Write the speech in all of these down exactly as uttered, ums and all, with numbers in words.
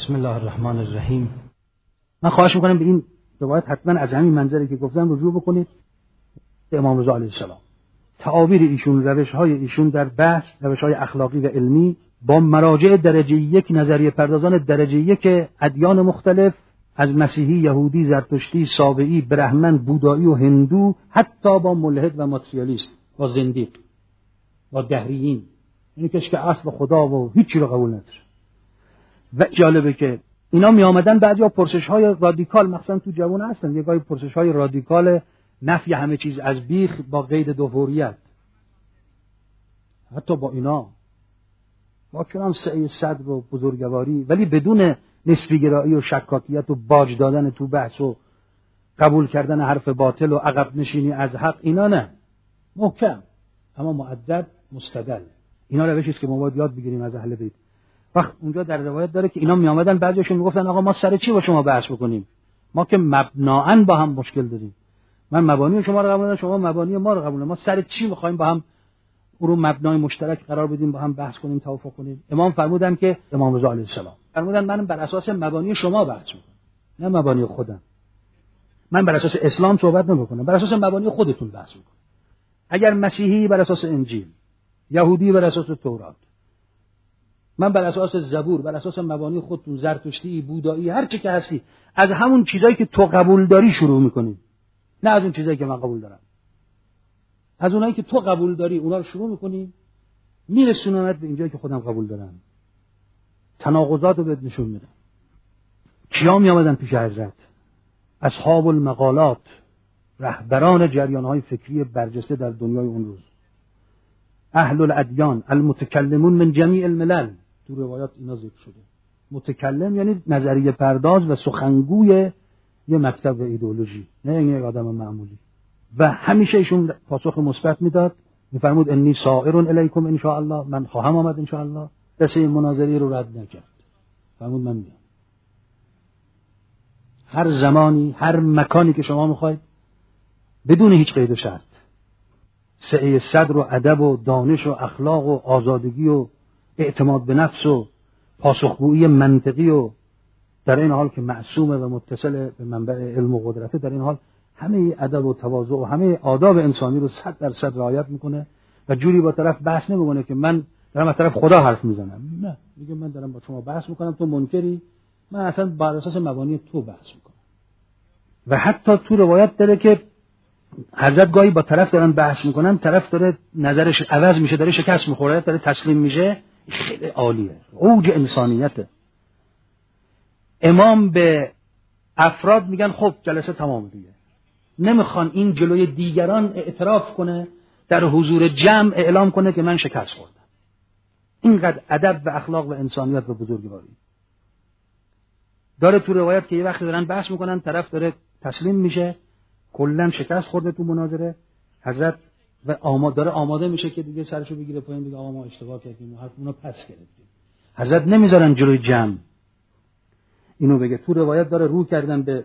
بسم الله الرحمن الرحیم. من خواهش میکنم به این روایت حتما از همین منظری که گفتم رجوع بکنید به امام رضا علیه السلام. تعابیر ایشون، روش‌های ایشون در بحث، روش‌های اخلاقی و علمی با مراجع درجه یک، نظریه پردازان درجه یک ادیان مختلف از مسیحی، یهودی، زرتشتی، سابعی، برهمن، بودایی و هندو، حتی با ملحد و ماتریالیست، با زندیق، با دهریین، یعنی کسی که اصل خدا و هیچی رو قبول نداره. و جالبه که اینا می آمدن بعضیا پرسش‌های رادیکال، مثلا تو جوان هستن یه گاهی پرسش‌های رادیکال نفی همه چیز از بیخ با قید دوفوریت، حتی با اینا با کلام سعی صدر و بزرگواری، ولی بدون نسبی‌گرایی و شکاکیت و باج دادن تو بحث و قبول کردن حرف باطل و عقب نشینی از حق، اینا نه، محکم اما مؤدب مستدل. اینا روشی است که ما باید یاد بگیریم از اهل بیت. وقت اونجا در روایت داره که اینا می آمدن بعضیشون میگفتن آقا ما سر چی با شما بحث بکنیم؟ ما که مبناً با هم مشکل داریم. من مبانی شما رو قبول ندارم، شما مبانی ما رو قبول ندارید. ما سر چی می‌خوایم با هم رو مبنای مشترک قرار بدیم، با هم بحث کنیم، توافق کنیم؟ امام فرمودن که امام رضا علیه السلام فرمودن من بر اساس مبانی شما بحث می‌کنم، نه مبانی خودم. من بر اساس اسلام صحبت نمی‌کنم، بر اساس مبانی خودتون بحث می‌کنم. اگر مسیحی بر اساس انجیل، یهودی بر اساس تورات، من بر اساس زبور، بر اساس مبانی خودتون، زرتشتی، بودایی، هر چی که هستی، از همون چیزایی که تو قبول داری شروع می‌کنیم، نه از اون چیزایی که من قبول دارم. از اونایی که تو قبول داری اونا رو شروع می‌کنیم، میرسونمت به اینجایی که خودم قبول دارم. تناقضات رو بهت نشون میدم. کیا می آمدن پیش حضرت؟ اصحاب المقالات، رهبران جریان‌های فکری برجسته در دنیای اون روز، اهل الادیان، المتکلمون من جمیع الملل. تو روایات اینا ذکر شده. متکلم یعنی نظریه پرداز و سخنگوی یه مکتب و ایدئولوژی، نه یعنی یک آدم معمولی. و همیشه ایشون پاسخ مثبت میداد، میفرمود انی سائر الیکم ان شاء الله، من خواهم آمد ان شاء الله. دست این مناظری رو رد نکرد، فرمود من میام هر زمانی، هر مکانی که شما میخواید، بدون هیچ قید و شرط. سعی صدر و ادب و دانش و اخلاق و آزادگی و اعتماد به نفس و پاسخگویی منطقی و در این حال که معصومه و متصل به منبع علم و قدرته، در این حال همه ادب و تواضع و همه آداب انسانی رو صد درصد رعایت میکنه و جوری با طرف بحث نمیکنه که من دارم از طرف خدا حرف میزنم. نه، میگه من دارم با شما بحث میکنم، تو منکری، من اصلا بر اساس مبانی تو بحث میکنم. و حتی تو روایت داره که حضرت گاهی با طرف دارن بحث میکنن، طرف داره نظرش عوض میشه، داره شکست میخوره، داره تسلیم میشه. خیلی عالیه، اوج انسانیته. امام به افراد میگن خب جلسه تمام دیگه، نمیخوان این جلوی دیگران اعتراف کنه، در حضور جمع اعلام کنه که من شکست خوردم. اینقدر ادب و اخلاق و انسانیت و بزرگواری داره. تو روایت که یه وقتی دارن بحث میکنن، طرف داره تسلیم میشه، کلا شکست خورده تو مناظره، حضرت و آماده داره آماده میشه که دیگه سرشو بگیره پایین، بگه آقا ما اشتباه کردیم، حرفمونو پس گرفتیم. حضرت نمیذارن جلوی جمع اینو بگه. تو روایت داره رو کردن به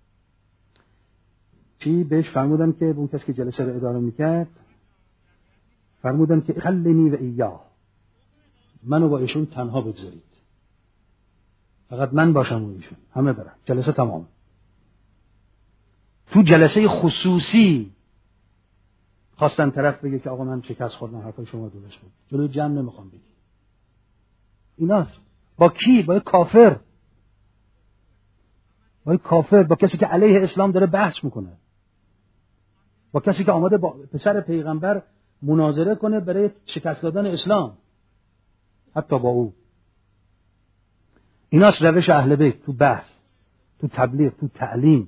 چی؟ بهش فرمودن که اون کسی که جلسه رو اداره میکرد، فرمودن که خلنی و ایاه، منو با ایشون تنها بگذارید، فقط من باشم و ایشون، همه برن، جلسه تمام. تو جلسه خصوصی خواستن طرف بگه که آقا من شکست خوردم، حرفای شما درست بود، جلوی جمع نمیخوام بگی. اینا با کی؟ با کافر، با کافر، با کسی که علیه اسلام داره بحث میکنه، با کسی که آماده با پسر پیغمبر مناظره کنه برای شکست دادن اسلام، حتی با او. ایناست روش اهل بیت تو بحث، تو تبلیغ، تو تعلیم.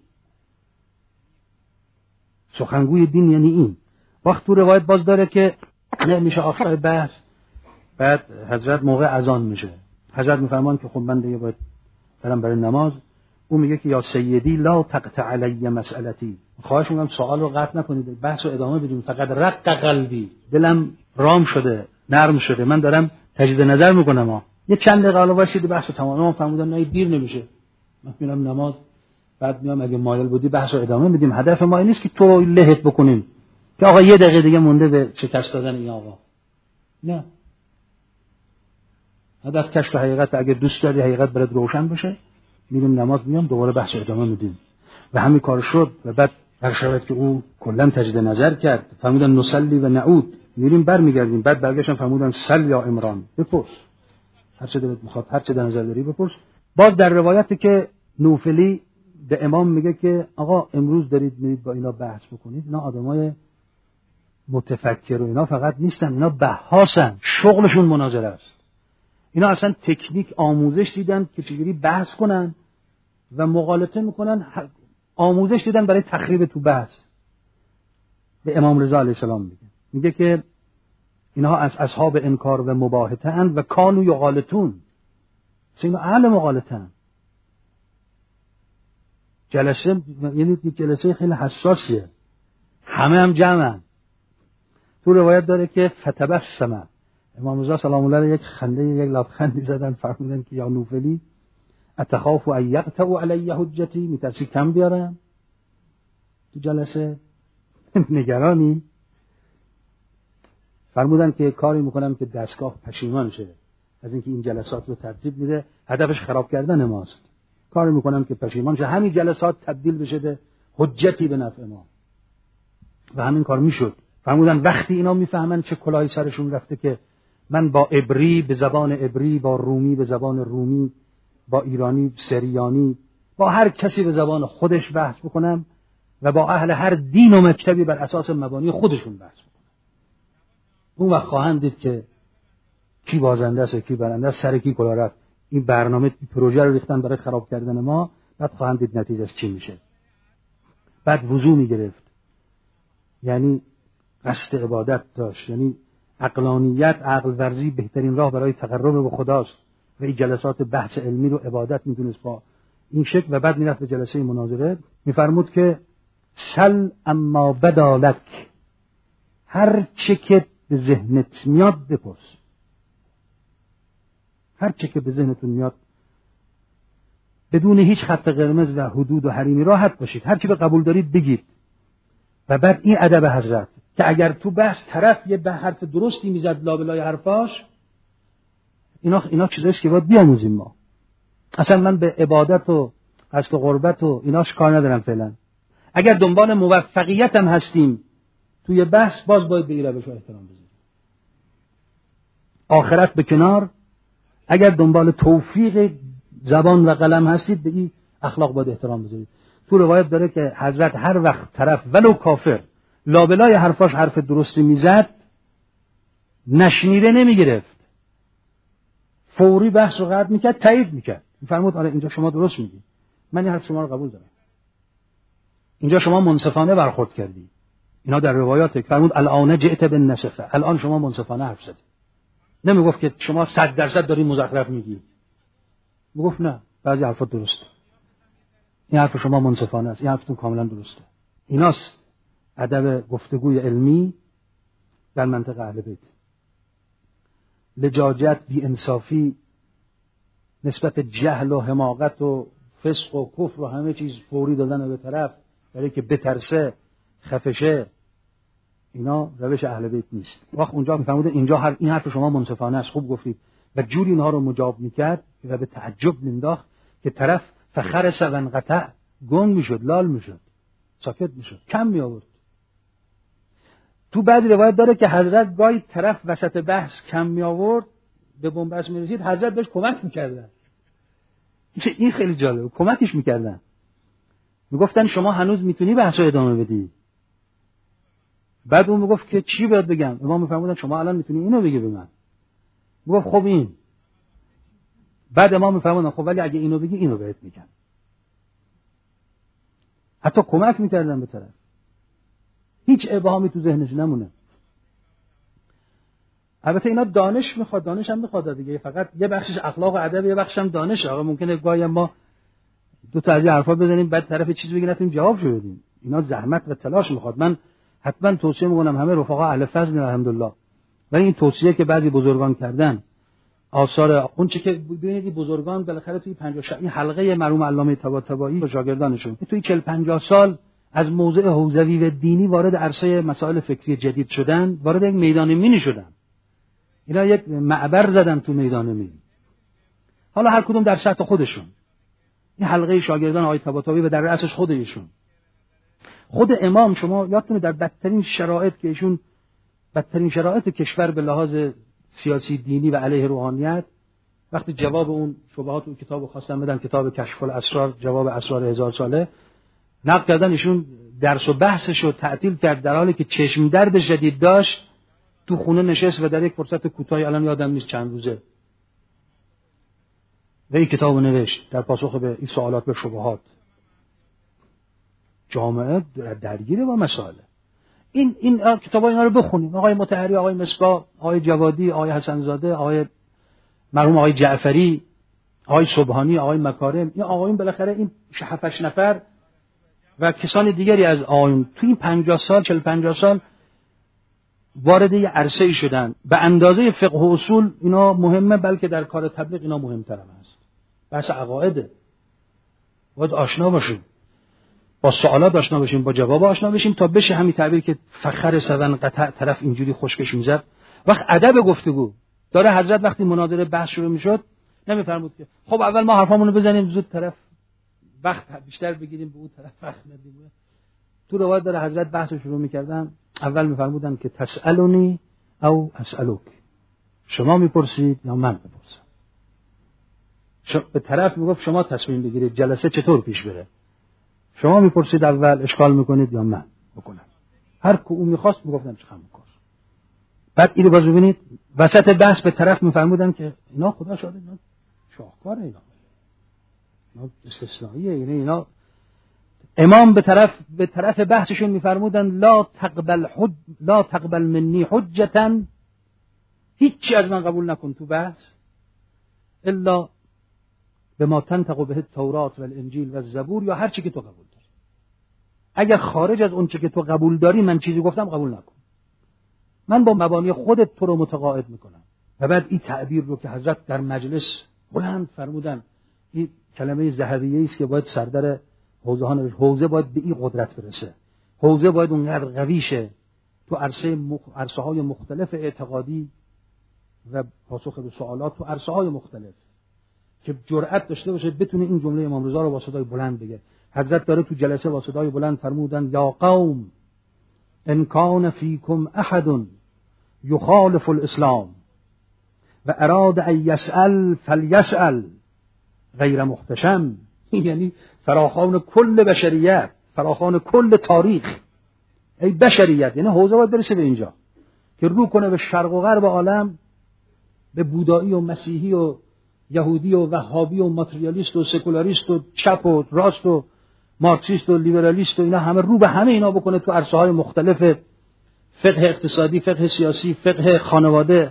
سخنگوی دین یعنی این. وقت تو روایت باز داره که نه میشه آخر بحث، بعد حضرت موقع اذان میشه، حضرت میفرمان که خب من دیگه باید برم برای نماز. او میگه که یا سیدی لا تقطع علی مسئلتی، خواهش میکنم سوال رو قطع نکنید، بحث رو ادامه بدیم. فقط رق قلبی، دلم رام شده، نرم شده، من دارم تجدید نظر میکنم. ها یه چند دقیقه حالا واسید بحث تمام. ما فرمودن نه دیر نمیشه، من میرم نماز، بعد میام اگه مایل بودی بحث رو ادامه بدیم. هدف ما این نیست که تو لهت بکنیم که آقا یه دقیقه دیگه مونده به شکست دادن این آقا. نه، هدف کشف حقیقت. اگه دوست داری حقیقت برات روشن بشه، میریم نماز میام دوباره بحث ادامه میدیم. و همین کار شد. و بعد هر شبت که او کلا تجدید نظر کرد، فرمودن نصلی و نعود، میریم برمیگردیم. بعد برگشتن فرمودن سل یا عمران، بپرس هر چه دلت میخواد، هر چه در نظر داری بپرس. باز در روایتی که نوفلی به امام میگه که آقا امروز دارید میرید با اینا بحث بکنید، اینا آدمای متفکر و اینا فقط نیستن، اینا بحثن، شغلشون مناظره است. اینا اصلا تکنیک آموزش دیدن که چجوری بحث کنن و مغالطه میکنن، آموزش دیدن برای تخریب تو بحث. به امام رضا علیه السلام میگه میگه که اینها از اصحاب انکار و مباهته اند و کانوا یغالطون، اینا اهل مغالطه اند. جلسه یعنی جلسه خیلی حساسیه، همه هم جمعن. تو روایت داره که فتبسم، امام رضا سلام الله علیه یک خنده، یک لبخندی زدن، فرمودن که یا نوفلی اتخاف ان یقطعوا علی حجتی، میترسی کم بیارم تو جلسه؟ نگرانی؟ فرمودن که کاری میکنم که دستگاه پشیمان شه از اینکه این جلسات رو ترتیب میده، هدفش خراب کردن ماست. کاری میکنم که پشیمان شه، همین جلسات تبدیل بشه به حجتی به نفع ما. و همین کار میشد. فرمودن وقتی اینا میفهمن چه کلاهی سرشون رفته که من با عبری به زبان عبری، با رومی به زبان رومی، با ایرانی سریانی، با هر کسی به زبان خودش بحث بکنم و با اهل هر دین و مکتبی بر اساس مبانی خودشون بحث بکنم، اون وقت خواهند دید که کی بازنده است و کی برنده است، سر کی کلاه رفت. این برنامه پروژه رو ریختن برای خراب کردن ما، بعد خواهند دید نتیجهش چی میشه. بعد وضو میگرفت، یعنی قصد عبادت داشت، یعنی عقلانیت، عقل ورزی بهترین راه برای تقرب به خداست و این جلسات بحث علمی رو عبادت میدونست با این شکل. و بعد میرفت به جلسه مناظره، میفرمود که سل اما بدالک، هر چه که به ذهنت میاد بپرس، هر چه که به ذهنتون میاد، بدون هیچ خط قرمز و حدود و حریمی راحت باشید، هر چی به قبول دارید بگید. و بعد این ادب حضرت که اگر تو بحث طرف یه به حرف درستی میزد لابلای حرفاش، اینا اینا چیزاییست که باید بیاموزیم ما. اصلا من به عبادت و قصد و قربت و ایناش کار ندارم فعلا. اگر دنبال موفقیت هم هستیم توی بحث، باز باید به این روش احترام بذاریم. آخرت به کنار، اگر دنبال توفیق زبان و قلم هستید، به این اخلاق باید احترام بذارید. تو روایت داره که حضرت هر وقت طرف ولو کافر لابلای حرفاش حرف درستی میزد، نشنیده نمیگرفت، فوری بحث رو قطع میکرد، تایید میکرد، میفرمود آره اینجا شما درست میگی، من این حرف شما رو قبول دارم، اینجا شما منصفانه برخورد کردی. اینا در روایات فرمود الان جئت بالنصفه، الان شما منصفانه حرف زدی. نمیگفت که شما صد درصد داری مزخرف میگی، میگفت نه بعضی حرفات درسته، این حرف شما منصفانه است، این حرفتون کاملا درسته. ایناست ادب گفتگوی علمی در منطقه اهل بیت. لجاجت، بی انصافی، نسبت جهل و حماقت و فسق و کفر و همه چیز فوری دادن به طرف برای که بترسه خفشه، اینا روش اهل بیت نیست. وقت اونجا میفرموده اینجا هر این حرف شما منصفانه است، خوب گفتید، و جوری اینها رو مجاب میکرد و به تعجب مینداخت که طرف فخر سون قطع گنگ میشد، لال میشد، ساکت میشد، کم می آورد. تو بعضی روایت داره که حضرت گاهی طرف وسط بحث کم می آورد، به بنبست می رسید، حضرت بهش کمک میکردن. این خیلی جالبه، کمکش میکردن، میگفتن شما هنوز میتونی بحث رو ادامه بدی. بعد اون میگفت که چی باید بگم؟ امام میفرمودن شما الان میتونی اینو بگی به من. میگفت خب این. بعد امام میفرمودن خب ولی اگه اینو بگی اینو بهت میگم. حتی کمک میکردن به طرف، هیچ ابهامی تو ذهنش نمونه. البته اینا دانش میخواد، دانش هم میخواد دیگه، فقط یه بخشش اخلاق و ادب، یه بخشش هم دانشه. آقا ممکنه گاهی ما دو تا از این حرفا بزنیم بعد طرف چیز بگه نتونیم جواب شو بدیم. اینا زحمت و تلاش میخواد. من حتما توصیه میکنم همه رفقا اهل فضل الحمدلله، ولی این توصیه که بعضی بزرگان کردن، آثار اون چه که ببینید بزرگان بالاخره توی پنجاه ش... این حلقه مرحوم علامه طباطبایی و شاگردانشون توی چهل پنجاه سال از موضع حوزوی و دینی وارد عرصه مسائل فکری جدید شدن، وارد یک میدان مینی شدن. اینا یک معبر زدن تو میدان مینی. حالا هر کدوم در سطح خودشون. این حلقه شاگردان آقای طباطبایی و در رأسش خود ایشون. خود امام شما یادتونه در بدترین شرایط که ایشون بدترین شرایط کشور به لحاظ سیاسی دینی و علیه روحانیت، وقتی جواب اون شبهات اون کتابو خواستن بدن، کتاب کشف الاسرار، جواب اسرار هزار ساله، نقد کردن ایشون درس و بحثش رو تعطیل کرد در حالی که چشم درد شدید داشت، تو خونه نشست و در یک فرصت کوتاهی، الان یادم نیست چند روزه، و این کتابو نوشت در پاسخ به این سوالات به شبهات. جامعه درگیره با مسائل. این این کتابا اینا رو بخونیم. آقای مطهری، آقای مصباح، آقای جوادی، آقای حسن زاده، آقای مرحوم آقای جعفری، آقای سبحانی، آقای مکارم، این آقایون بالاخره این هفت نفر و کسان دیگری از آقایون تو این پنجاه سال چهل پنجاه سال وارد یه عرصه‌ای شدن به اندازه فقه و اصول اینا مهمه، بلکه در کار تبلیغ اینا مهمتر هم هست. بحث عقایده. باید آشنا باشیم. با سوالات آشنا بشیم، با جواب آشنا بشیم تا بشه همین تعبیر که فخر سون قطع طرف اینجوری خشکش میزد. وقت ادب گفتگو داره حضرت وقتی مناظره بحث شروع میشد نمیفرمود که خب اول ما حرفامونو بزنیم زود طرف وقت بیشتر بگیریم به اون طرف وقت ندیم. تو روایت داره حضرت بحث شروع میکردن اول میفرمودن که تسألونی او اسألوک، شما میپرسید یا من بپرسم. به طرف میگفت شما تصمیم بگیرید جلسه چطور پیش بره، شما میپرسید اول اشکال میکنید یا من بکنم. هر کو اون میخواست میگفتن چه خواهم بکن. بعد اینو باز ببینید وسط بحث به طرف میفرمودن که اینا خدا شاهد اینا شاهکاره، اینا اینا استثنائیه، یعنی اینا امام به طرف به طرف بحثشون میفرمودن لا تقبل حج لا تقبل منی حجتا، هیچی از من قبول نکن تو بحث الا به ما تنطق به التورات و الانجیل و الزبور، یا هر چی که تو قبول داری. اگر خارج از اون چی که تو قبول داری من چیزی گفتم قبول نکن، من با مبانی خودت تو رو متقاعد میکنم. و بعد این تعبیر رو که حضرت در مجلس بلند فرمودن، این کلمه ذهبیه است که باید سردر حوزه ها نوشت. حوزه باید به این قدرت برسه، حوزه باید اونقدر قوی شه تو عرصه مخ... عرصه های مختلف اعتقادی و پاسخ به سوالات تو عرصه های مختلف، که جرأت داشته باشه بتونه این جمله امام رضا رو با صدای بلند بگه. حضرت داره تو جلسه با صدای بلند فرمودن یا قوم ان کان فیکم احد یخالف الاسلام و اراد ان یسأل فلیسأل غیر محتشم. یعنی فراخوان کل بشریت، فراخوان کل تاریخ، ای بشریت، یعنی حوزه باید برسه به اینجا که رو کنه به شرق و غرب عالم، به بودایی و مسیحی و یهودی و وهابی و ماتریالیست و سکولاریست و چپ و راست و مارکسیست و لیبرالیست و اینا همه رو به همه اینا بکنه تو عرصه های مختلف، فقه اقتصادی، فقه سیاسی، فقه خانواده،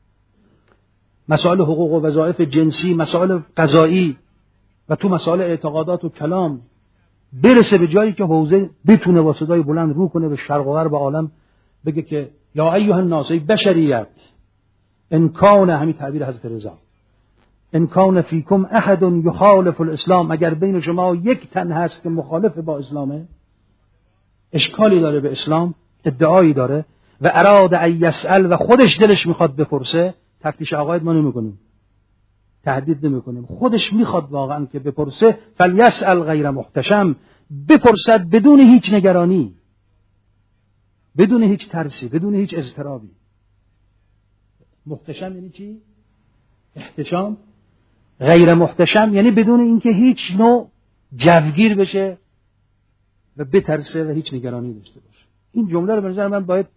مسائل حقوق و وظایف جنسی، مسائل قضایی و تو مسائل اعتقادات و کلام، برسه به جایی که حوزه بتونه با صدای بلند رو کنه به شرق و غرب عالم بگه که یا ایها الناس، ای بشریت، ان کان، همین تعبیر حضرت رضا، ان کان فیکم احد یخالف الاسلام، اگر بین شما یک تن هست که مخالف با اسلامه، اشکالی داره به اسلام، ادعایی داره، و اراد ان یسأل، و خودش دلش میخواد بپرسه، تفتیش عقاید ما نمیکنیم، تهدید نمیکنیم، خودش میخواد واقعا که بپرسه، فلیسأل غیر محتشم، بپرسد بدون هیچ نگرانی، بدون هیچ ترسی، بدون هیچ اضطرابی. محتشم یعنی چی؟ احتشام. غیر محتشم یعنی بدون اینکه هیچ نوع جوگیر بشه و بترسه و هیچ نگرانی داشته باشه. این جمله رو به نظر من باید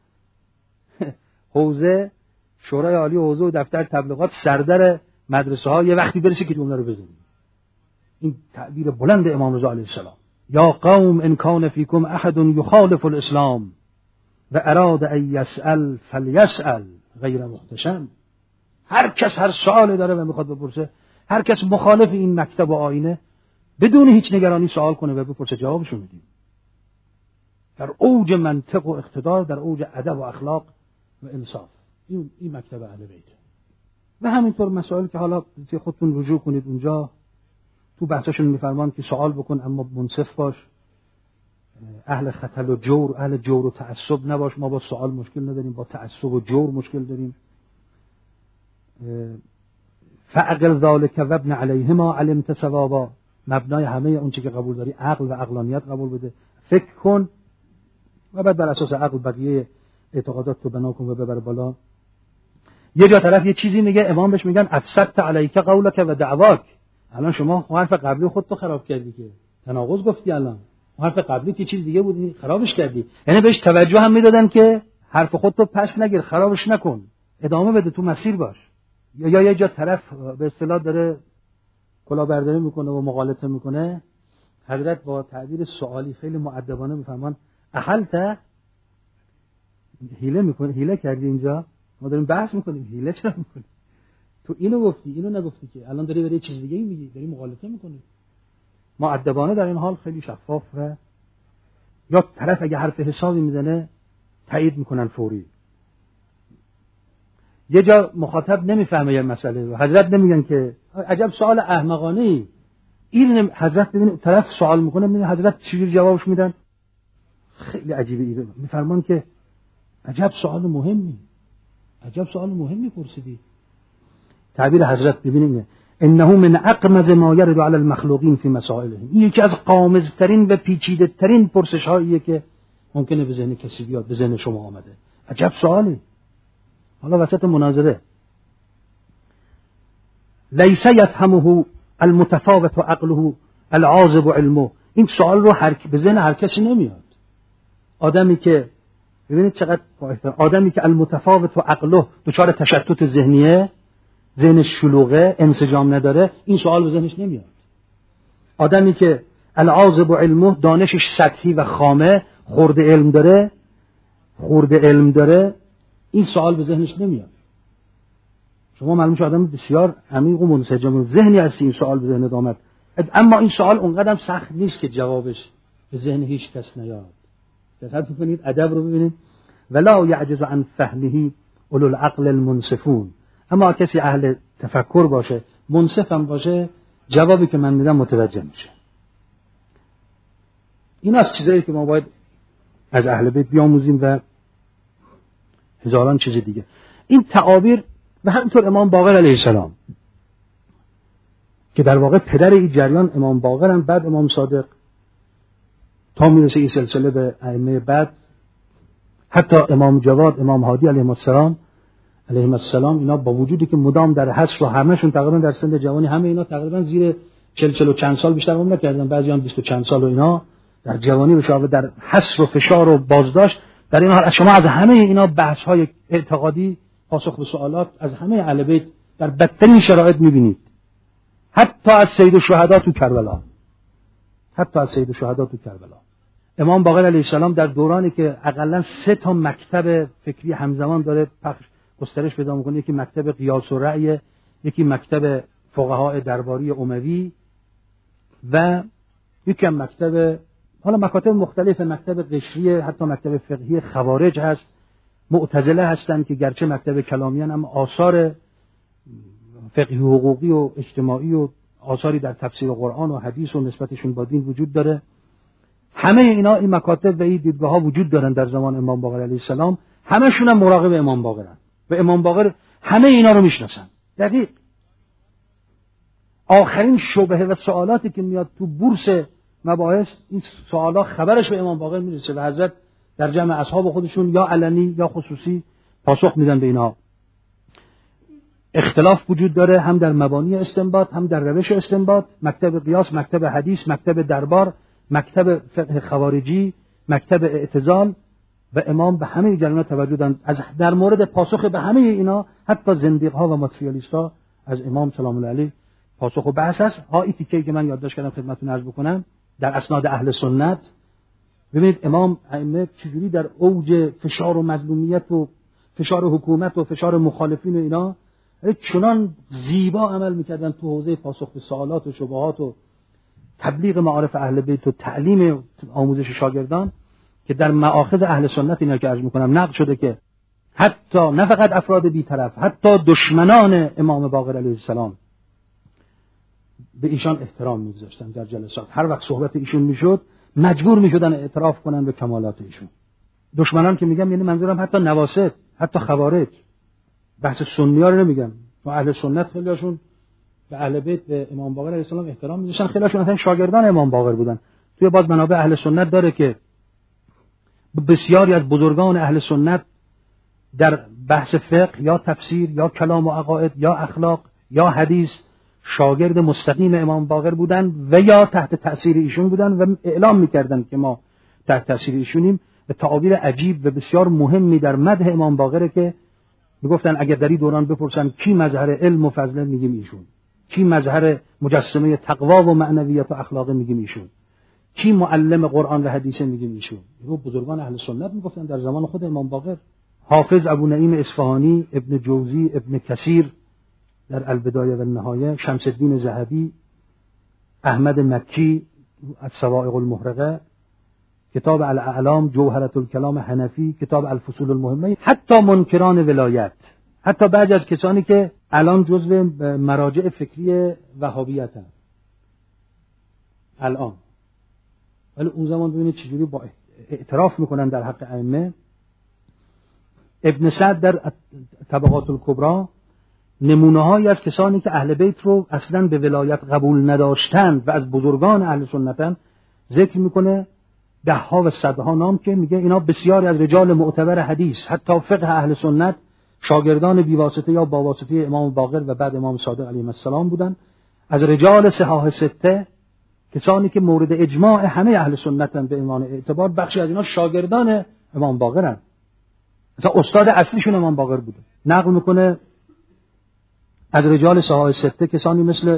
حوزه شورای عالی و حوزه و دفتر تبلیغات سردر مدرسه ها یه وقتی برسه که جمله رو بزنیم. این تعبیر بلند امام رضا علیه السلام، یا قوم ان کان فیکم احد یخالف الاسلام و اراد ان یسأل فلیسأل غیر محتشم. هر کس هر سوالی داره و میخواد بپرسه، هر کس مخالف این مکتب و آینه، بدون هیچ نگرانی سوال کنه و بپرسه، جوابشو میدیم. در اوج منطق و اقتدار، در اوج ادب و اخلاق و انصاف. این این مکتب اهل بیت. و همینطور مسائل که حالا خودتون رجوع کنید اونجا، تو بحثشون میفرمان که سوال بکن اما منصف باش، اهل خطل و جور، اهل جور و تعصب نباش. ما با سوال مشکل نداریم، با تعصب و جور مشکل داریم. فعقل ذالک و ابن علیهما علمت ثوابا، مبنای همه اون چیزی که قبول داری عقل و عقلانیت قبول بده، فکر کن و بعد بر اساس عقل بقیه اعتقادات تو بنا کن و ببر بالا. یه جا طرف یه چیزی میگه، امام بهش میگن افسدت علیک قولک و دعواک، الان شما حرف قبلی خودتو خراب کردی، که تناقض گفتی، الان حرف قبلی که چیز دیگه بود خرابش کردی. یعنی بهش توجه هم میدادن که حرف خودتو پس نگیر، خرابش نکن، ادامه بده، تو مسیر باش. یا یا یه جا طرف به اصطلاح داره کلاهبرداری میکنه و مغالطه میکنه، حضرت با تعبیر سوالی خیلی مؤدبانه میفرمان احلت، حیله میکنه، حیله کردی اینجا، ما داریم بحث میکنیم، حیله چرا میکنی؟ تو اینو گفتی اینو نگفتی، که الان داری داری چیز دیگه میگی، داری مغالطه میکنی. مؤدبانه در این حال خیلی شفاف و یا طرف اگه حرف حسابی میزنه تایید میکنن فوری. یه جا مخاطب نمیفهمه یه مسئله رو، حضرت نمیگن که عجب سوال احمقانه ای، این حضرت ببین طرف سوال میکنه، ببین حضرت چجوری جوابش میدن، خیلی عجیبه. ایده میفرمان که عجب سوال مهمی، عجب سوال مهمی پرسیدی. تعبیر حضرت ببینید انه من اقمز ما يرد على المخلوقین فی مسائلهم، این یکی از قامزترین و پیچیده ترین پرسش هاییه که ممکنه به ذهن کسی بیاد، به ذهن شما آمده. عجب سوالی. حالا وسط مناظره لیس یفهمه المتفاوت و عقله العاذب علمه، این سوال رو هر به ذهن هر کسی نمیاد. آدمی که ببینید چقدر آدمی که المتفاوت و عقله دچار تشتت ذهنیه، ذهنش شلوغه، انسجام نداره، این سوال به ذهنش نمیاد. آدمی که العاذب علمه دانشش سطحی و خامه، خرده علم داره، خرده علم داره، این سوال به ذهنش نمیاد. شما معلوم شد آدم بسیار عمیق و منسجم ذهنی هستی، این سوال به ذهنت آمد، اما این سوال اونقدر سخت نیست که جوابش به ذهن هیچ کس نیاد. دقت کنید ادب رو ببینید، ولا یعجز عن فهمه اولو العقل المنصفون، اما کسی اهل تفکر باشه، منصف هم باشه، جوابی که من میدم متوجه میشه. این از چیزایی که ما باید از اهل بیت بیاموزیم و هزاران چیز دیگه. این تعابیر و همینطور امام باقر علیه السلام که در واقع پدر این جریان امام باقر هم، بعد امام صادق، تا میرسه این سلسله به ائمه بعد، حتی امام جواد، امام هادی علیه السلام علیه السلام، اینا با وجودی که مدام در حسر و همهشون تقریبا در سن جوانی، همه اینا تقریبا زیر چهل چهل و چند سال بیشتر عمر نکردن، بعضی هم بیست و چند سال و اینا در جوانی به شعبه در حسر و فشار و بازداشت. در این حال شما از همه اینا بحث های اعتقادی، پاسخ به سوالات از همه اهل بیت در بدترین شرایط میبینید، حتی از سید الشهدا تو کربلا، حتی از سید الشهدا تو کربلا. امام باقر علیه السلام در دورانی که حداقل سه تا مکتب فکری همزمان داره پخش گسترش پیدا میکنه، یکی مکتب قیاس و رأی، یکی مکتب فقهای درباری اموی و یکی هم مکتب، حالا مکاتب مختلف، مکتب قشری، حتی مکتب فقهی خوارج هست، معتزله هستن که گرچه مکتب کلامیان اما آثار فقهی و حقوقی و اجتماعی و آثاری در تفسیر قرآن و حدیث و نسبتشون با دین وجود داره. همه اینا این مکاتب و این دیدگاه ها وجود دارن در زمان امام باقر علیه السلام، همشون هم مراقب امام باقرن و امام باقر همه اینا رو میشناسن. دقیق آخرین شبهه و سوالاتی که میاد تو بورس مباحث، این سوالا خبرش به امام باقر میرسه و حضرت در جمع اصحاب خودشون یا علنی یا خصوصی پاسخ میدن به اینا. اختلاف وجود داره هم در مبانی استنباط، هم در روش استنباط، مکتب قیاس، مکتب حدیث، مکتب دربار، مکتب فقه خوارجی، مکتب اعتزال، و امام به همه جریانات توجه دارن. از در مورد پاسخ به همه اینا حتی زندیق‌ها و ماتریالیست‌ها از امام سلام الله علیه پاسخ و بحث است. ها این تیکه‌ای که من یادداشت کردم خدمتتون عرض بکنم در اسناد اهل سنت. ببینید امام ائمه چجوری در اوج فشار و مظلومیت و فشار حکومت و فشار مخالفین و اینا چنان زیبا عمل میکردن تو حوزه پاسخ به سوالات و شبهات و تبلیغ معارف اهل بیت و تعلیم آموزش شاگردان، که در مآخذ اهل سنت اینا که عرض میکنم نقل شده که حتی نه فقط افراد بی‌طرف، حتی دشمنان امام باقر علیه السلام به ایشان احترام میگذاشتن در جلسات. هر وقت صحبت ایشون میشد مجبور میشدن اعتراف کنن به کمالات ایشون. دشمنان که میگم یعنی منظورم حتی نواسط، حتی خوارج، بحث سنی‌ها رو نمیگم، چون اهل سنت خیلیاشون به اهل بیت به امام باقر علیه السلام احترام می‌ذاشتن. خیلیشون اصلا شاگردان امام باقر بودن. توی باز منابع اهل سنت داره که بسیاری از بزرگان اهل سنت در بحث فقه یا تفسیر یا کلام و عقاید یا اخلاق یا حدیث شاگرد مستقیم امام باقر بودن و یا تحت تأثیر ایشون بودن و اعلام می‌کردن که ما تحت تأثیر ایشونیم. و تعابیر عجیب و بسیار مهمی در مدح امام باقره که میگفتن اگر در این دوران بپرسن کی مظهر علم و فضل، میگیم ایشون. کی مظهر مجسمه تقوا و معنویت و اخلاق، میگیم ایشون. کی معلم قرآن و حدیث، میگیم ایشون. اینو بزرگان اهل سنت میگفتن در زمان خود امام باقر. حافظ ابو نعیم اصفهانی، ابن جوزی، ابن کثیر در البدایه و النهایه، شمس الدین ذهبی، احمد مکی از صواعق المحرقه، کتاب الاعلام، جوهرة الکلام حنفی، کتاب الفصول المهمه، حتی منکران ولایت، حتی بعضی از کسانی که الان جزو مراجع فکری وهابیت هستند الان، ولی اون زمان ببینید چجوری با اعتراف میکنن در حق ائمه. ابن سعد در طبقات الکبری نمونه‌هایی از کسانی که اهل بیت رو اصلا به ولایت قبول نداشتند و از بزرگان اهل سنتن ذکر میکنه، ده ها و صدها نام، که میگه اینا بسیاری از رجال معتبر حدیث، حتی فقه اهل سنت، شاگردان بیواسطه یا با واسطه امام باقر و بعد امام صادق علیه السلام بودن. از رجال صحاح سته، کسانی که مورد اجماع همه اهل سنتن به عنوان اعتبار، بخشی از اینا شاگردان امام باقرن، مثلا استاد اصلیشون امام باقر بوده. نقل میکنه از رجال صحاح سته کسانی مثل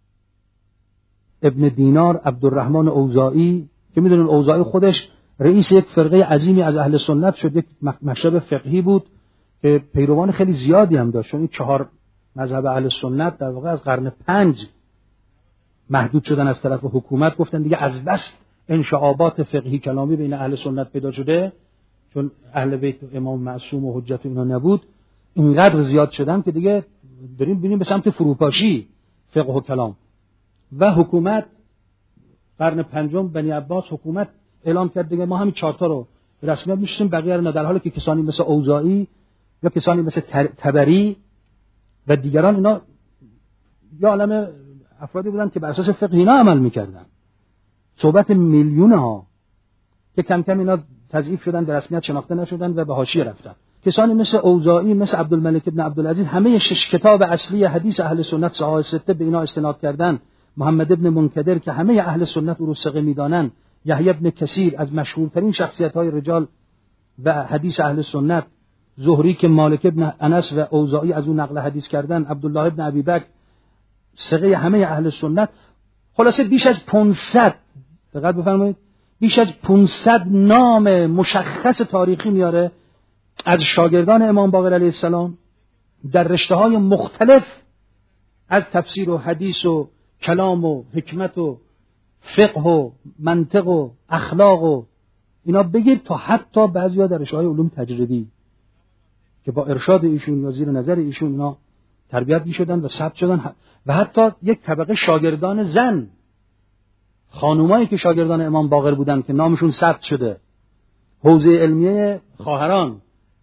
ابن دینار، عبدالرحمن اوزاعی، که میدونن اوزاعی خودش رئیس یک فرقه عظیمی از اهل سنت شد، یک مکتب فقهی بود که پیروان خیلی زیادی هم داشت. این چهار مذهب اهل سنت در واقع از قرن پنج محدود شدن از طرف حکومت، گفتن دیگه از بس انشعابات فقهی کلامی بین اهل سنت پیدا شده، چون اهل بیت امام معصوم و حجت اینا نبود، اینقدر زیاد شدن که دیگه داریم ببینیم به سمت فروپاشی فقه و کلام. و حکومت قرن پنجم بنی عباس حکومت اعلام کرد دیگه ما همین چهار تا رو رسمیت میشیم، بقیه رو نه، در حالی که کسانی مثل اوزاعی یا کسانی مثل تبری و دیگران اینا یا عالم افرادی بودن که بر اساس فقه اینا عمل میکردن. صحبت میلیون ها که کم کم اینا تضعیف شدن، به رسمیت شناخته نشدن و به حاشیه رفتن. کسانی مثل اوزاعی، مثل عبدالملک ابن عبدالعزیز، همه شش کتاب اصلی حدیث اهل سنت صحاح سته به اینا استناد کردن. محمد ابن منکدر که همه اهل سنت او رو ثقه میدانن، یحیی ابن کثیر از مشهورترین شخصیت‌های رجال و حدیث اهل سنت، زهری که مالک ابن انس و اوزاعی از او نقل حدیث کردن، عبدالله ابن ابی بکر ثقه همه اهل سنت. خلاصه بیش از پانصد، دقت بفرمایید، بیش از پانصد نام مشخص تاریخی میاره از شاگردان امام باقر علیه السلام در رشته‌های مختلف از تفسیر و حدیث و کلام و حکمت و فقه و منطق و اخلاق و اینا بگیر، تا حتی بعضیا در رشته‌های علوم تجریدی که با ارشاد ایشون یا زیر نظر ایشون اینا تربیت می‌شدن و ثبت شدن، و حتی یک طبقه شاگردان زن، خانومایی که شاگردان امام باقر بودن که نامشون ثبت شده، حوزه علمیه خواهران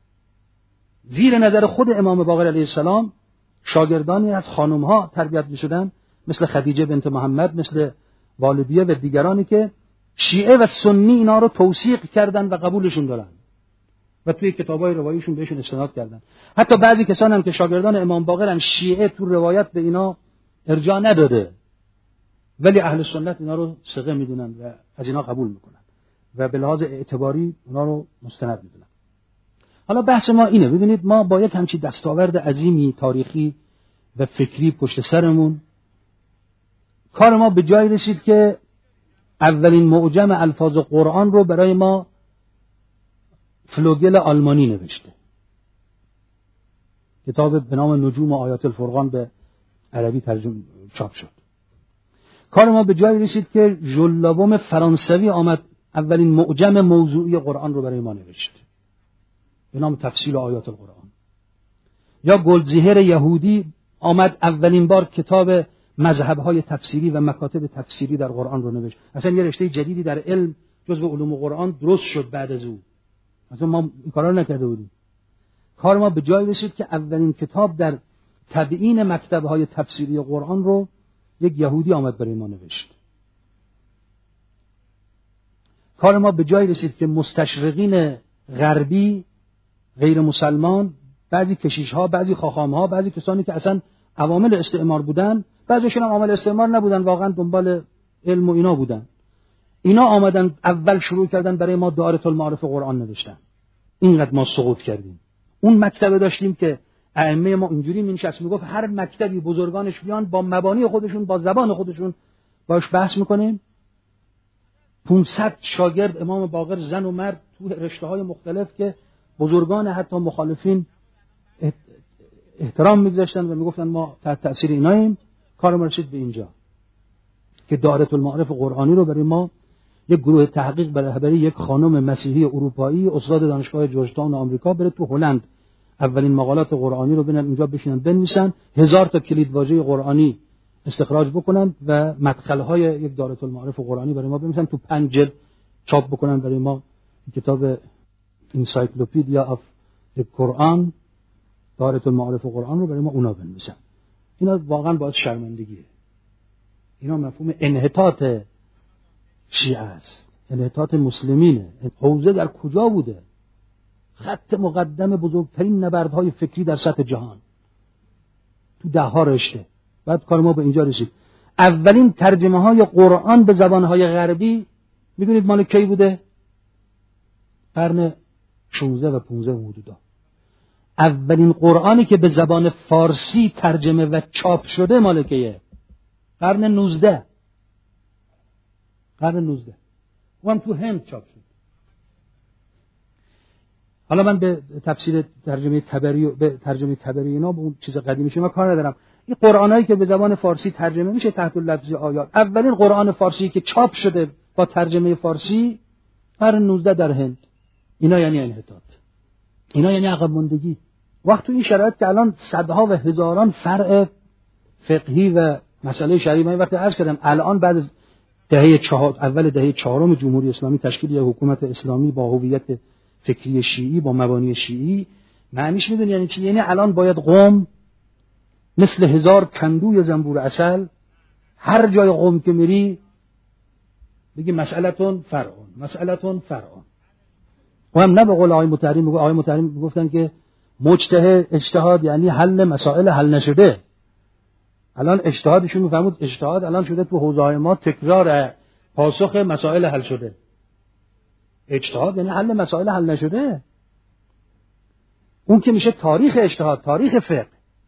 زیر نظر خود امام باقر علیه السلام شاگردانی از خانومها تربیت می‌شدن، مثل خدیجه بنت محمد، مثل والدیه و دیگرانی که شیعه و سنی اینا رو توثیق کردن و قبولشون دارن و توی کتابای رواییشون بهشون استناد کردن. حتی بعضی کسان هم که شاگردان امام باقرن، شیعه تو روایت به اینا ارجاع نداده، ولی اهل سنت اینا رو ثقه میدونن و از اینا قبول میکنن و به لحاظ اعتباری اونا رو مستند میدونن. حالا بحث ما اینه، ببینید ما با یک همچین دستاورد عظیمی تاریخی و فکری پشت سرمون، کار ما به جای رسید که اولین معجم الفاظ قرآن رو برای ما فلوگل آلمانی نوشته، کتاب به نام نجوم و آیات الفرقان به عربی ترجمه چاپ شد. کار ما به جای رسید که ژول لابوم فرانسوی آمد اولین معجم موضوعی قرآن رو برای ما نوشت به نام تفصیل آیات القرآن، یا گلدزیهر یهودی آمد اولین بار کتاب مذهب‌های تفسیری و مکاتب تفسیری در قرآن رو نوشت. اصلا یه رشته جدیدی در علم جزو علوم قرآن درست شد بعد از او، اصلا ما این کارا رو نکرده بودیم. کار ما به جای رسید که اولین کتاب در تبیین مکتب‌های تفسیری قرآن رو یک یهودی آمد برای ما نوشت. کار ما به جای رسید که مستشرقین غربی غیر مسلمان، بعضی کشیش‌ها، بعضی خاخام‌ها، بعضی کسانی که اصلا عوامل استعمار بودن، بعضیشون هم عوامل استعمار نبودن، واقعا دنبال علم و اینا بودن، اینا آمدن اول شروع کردن برای ما دائره المعارف قرآن نوشتن. اینقدر ما سقوط کردیم. اون مکتبه داشتیم که ائمه ما اینجوری مینشست میگفت هر مکتبی بزرگانش بیان با مبانی خودشون، با زبان خودشون باش بحث میکنیم. پانصد شاگرد امام باقر، زن و مرد، تو رشته‌های مختلف که بزرگان حتی مخالفین احترام میگذاشتن و میگفتن ما تحت تأثیر ایناییم. کار ما رسید به اینجا که دائره المعارف قرآنی رو برای ما یک گروه تحقیق برای یک خانم مسیحی اروپایی استاد دانشگاه جورجتاون آمریکا بره تو هلند اولین مقالات قرآنی رو ببینن، اینجا بشینن بنویسن، هزار تا کلید واژه قرآنی استخراج بکنن و مدخل‌های یک دائره المعارف قرآنی برای ما بنویسن، تو پنج جلد چاپ بکنن برای ما. کتاب انسایکلوپدیا آف قرآن، دائره المعارف قرآن رو برای ما اونا بنویسن. اینا واقعا باعث شرمندگیه. اینا مفهوم انحطاط شیعه است، انحطاط مسلمینه. حوزه در کجا بوده؟ خط مقدم بزرگترین نبردهای فکری در سطح جهان، تو ده ها رشته. بعد کار ما به اینجا رسید. اولین ترجمه های قرآن به زبانهای غربی میدونید مال کی بوده؟ قرن شانزده و پانزده حدودا. اولین قرآنی که به زبان فارسی ترجمه و چاپ شده مال کیه؟ قرن نوزده. قرن نوزده. و هم تو هند چاپ شد. حالا من به تفسیر ترجمه تبری به ترجمه تبری اینا به اون چیز قدیمی شما کار ندارم. این قرآنایی که به زبان فارسی ترجمه میشه تحت لفظ آیات، اولین قرآن فارسی که چاپ شده با ترجمه فارسی قرن نوزده در هند. اینا یعنی انحطاط، اینا یعنی عقب ماندگی. وقت تو این شرایط که الان صدها و هزاران فرع فقهی و مسئله شرعی، من وقتی عرض کردم الان بعد از دهه چهار اول دهه چهارم جمهوری اسلامی تشکیل یک حکومت اسلامی با هویت فکری شیعی با مبانی شیعی، معنیش میدونی یعنی چی؟ یعنی الان باید قم مثل هزار کندوی زنبور عسل هر جای قم که میری بگی مسئلتون فرعون، مسئلتون فرعون. و هم نه به قول آقای مطهری، میگه آقای مطهری میگفتن که مجتهد اجتهاد یعنی حل مسائل حل نشده. الان اجتهادشون میفهمود اجتهاد الان شده تو حوزه‌های ما تکرار پاسخ مسائل حل شده. اجتهاد یعنی حل مسائل حل نشده. اون که میشه تاریخ اجتهاد، تاریخ فقه.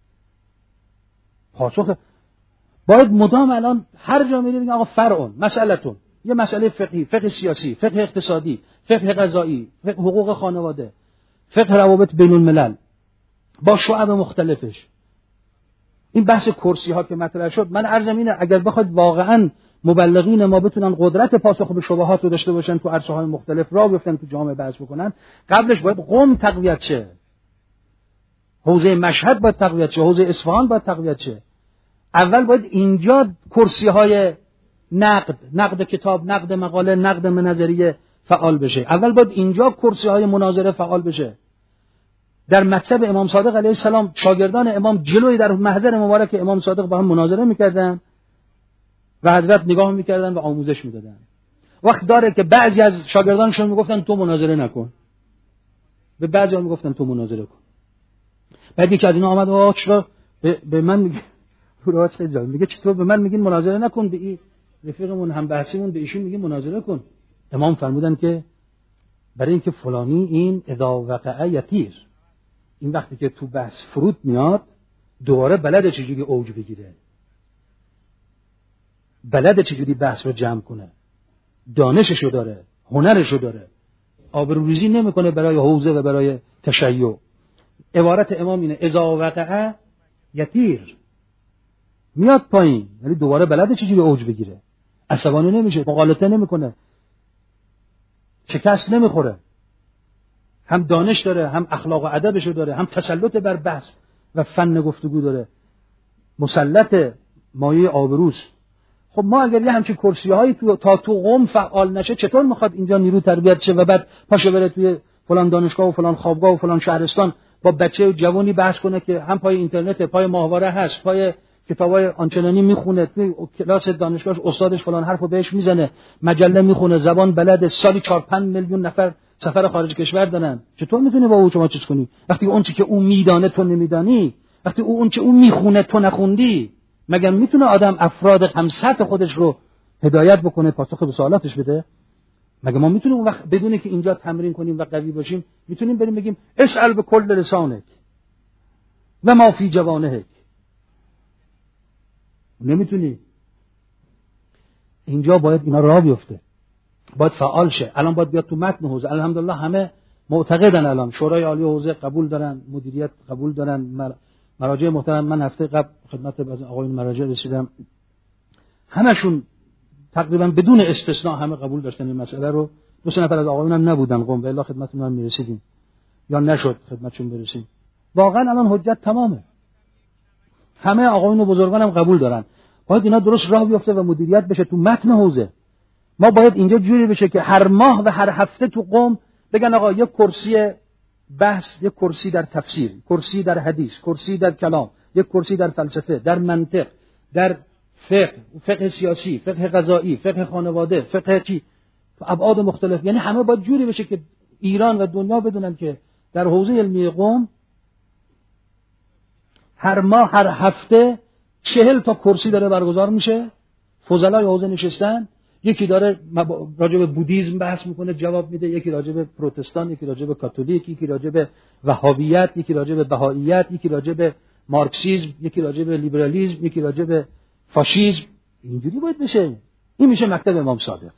پاسخ باید مدام الان هر جا میری بگن آقا فرعون، مسئلتون، یه مسئله فقهی، فقه سیاسی، فقه اقتصادی، فقه قضایی، فقه حقوق خانواده، فقه روابط بین الملل با شعب مختلفش. این بحث کرسی ها که مطرح شد، من عرضم اینه اگر بخواید واقعا مبلغین ما بتونن قدرت پاسخ به شبهات رو داشته باشن، تو عرصه های مختلف راه بیفتن، تو جامعه بحث بکنن، قبلش باید قم تقویت شه، حوزه مشهد باید تقویت شه، حوزه اصفهان باید تقویت شه. اول باید اینجا کرسی های نقد، نقد کتاب، نقد مقاله، نقد نظریه فعال بشه. اول باید اینجا کرسی های مناظره فعال بشه. در مکتب امام صادق علیه السلام شاگردان امام جلوی در محضر مبارک امام صادق با هم مناظره میکردن و حضرت نگاه میکردن و آموزش میدادن. وقت داره که بعضی از شاگردانشون میگفتن تو مناظره نکن، به بعضی ها میگفتن تو مناظره کن. بعد یکی از اینا آمد و چرا به, به من میگه میگه چطور به من میگین مناظره نکن، به این رفیقمون هم بحثیمون به ایشون میگه مناظره کن. امام فرمودن که برای اینکه فلانی این اذا وقع یطیر، این وقتی که تو بحث فرود میاد دوباره بلده چجوری اوج بگیره، بلده چجوری بحث رو جمع کنه، دانششو داره، هنرشو داره، آبروریزی نمیکنه برای حوزه و برای تشیع. عبارت امام اینه اذا وقع یطیر، میاد پایین، یعنی دوباره بلده چجوری اوج بگیره، عصبانی نمیشه، مغالطه نمیکنه، شکست نمیخوره، هم دانش داره، هم اخلاق و ادبشو داره، هم تسلط بر بحث و فن گفتگو داره، مسلط مایه آبروست. خب ما اگر یه همچین کرسی‌هایی تو تا تو قم فعال نشه، چطور میخواد اینجا نیرو تربیت شه و بعد پاشه بره توی فلان دانشگاه و فلان خوابگاه و فلان شهرستان با بچه جوانی بحث کنه که هم پای اینترنت، پای ماهواره هست، پای کتابای آنچنانی میخونه، توی کلاس دانشگاهش استادش فلان حرفو بهش میزنه، مجله میخونه، زبان بلده، سالی چهار پنج میلیون نفر سفر خارج کشور دارن. چطور میتونی با او شما چیز کنی وقتی اون چی که اون میدانه تو نمیدانی، وقتی اون چی اون میخونه تو نخوندی؟ مگر میتونه آدم افراد همسط خودش رو هدایت بکنه، پاسخ به سوالاتش بده؟ مگه ما میتونیم اون وقت بدونه که اینجا تمرین کنیم و قوی باشیم میتونیم بریم بگیم اسأل به کل لسانک و ما فی جوانهک؟ نمیتونی. اینجا باید اینا راه بیفته، باید فعال شه. الان باید بیاد تو متن حوزه. الحمدلله همه معتقدن، الان شورای عالی حوزه قبول دارن، مدیریت قبول دارن، مراجع محترم. من هفته قبل خدمت از آقایون مراجع رسیدم، همشون تقریبا بدون استثناء همه قبول داشتن این مسئله رو. دو سه نفر از آقایون هم نبودن قم، الا خدمتتون هم میرسیدیم یا نشد خدمتشون برسیم. واقعا الان حجت تمامه، همه آقایون و بزرگان هم قبول دارن. باید اینا درست راه بیفته و مدیریت بشه تو متن حوزه. ما باید اینجا جوری بشه که هر ماه و هر هفته تو قم بگن آقا یک کرسی بحث، یک کرسی در تفسیر، کرسی در حدیث، کرسی در کلام، یک کرسی در فلسفه، در منطق، در فقه، فقه سیاسی، فقه قضایی، فقه خانواده، فقه چی، ابعاد مختلف. یعنی همه باید جوری بشه که ایران و دنیا بدونن که در حوزه علمی قم هر ماه هر هفته چهل تا کرسی داره برگزار میشه، فضلای حوزه نشستن، یکی داره راجع به بودیسم بحث میکنه جواب میده، یکی راجع به پروتستان، یکی راجع به کاتولیک، یکی راجع به وهابیت، یکی راجع به بهائیت، یکی راجع به مارکسیسم، یکی راجع به لیبرالیسم، یکی راجع به فاشیسم. اینجوری باید بشه. این میشه مکتب امام صادق.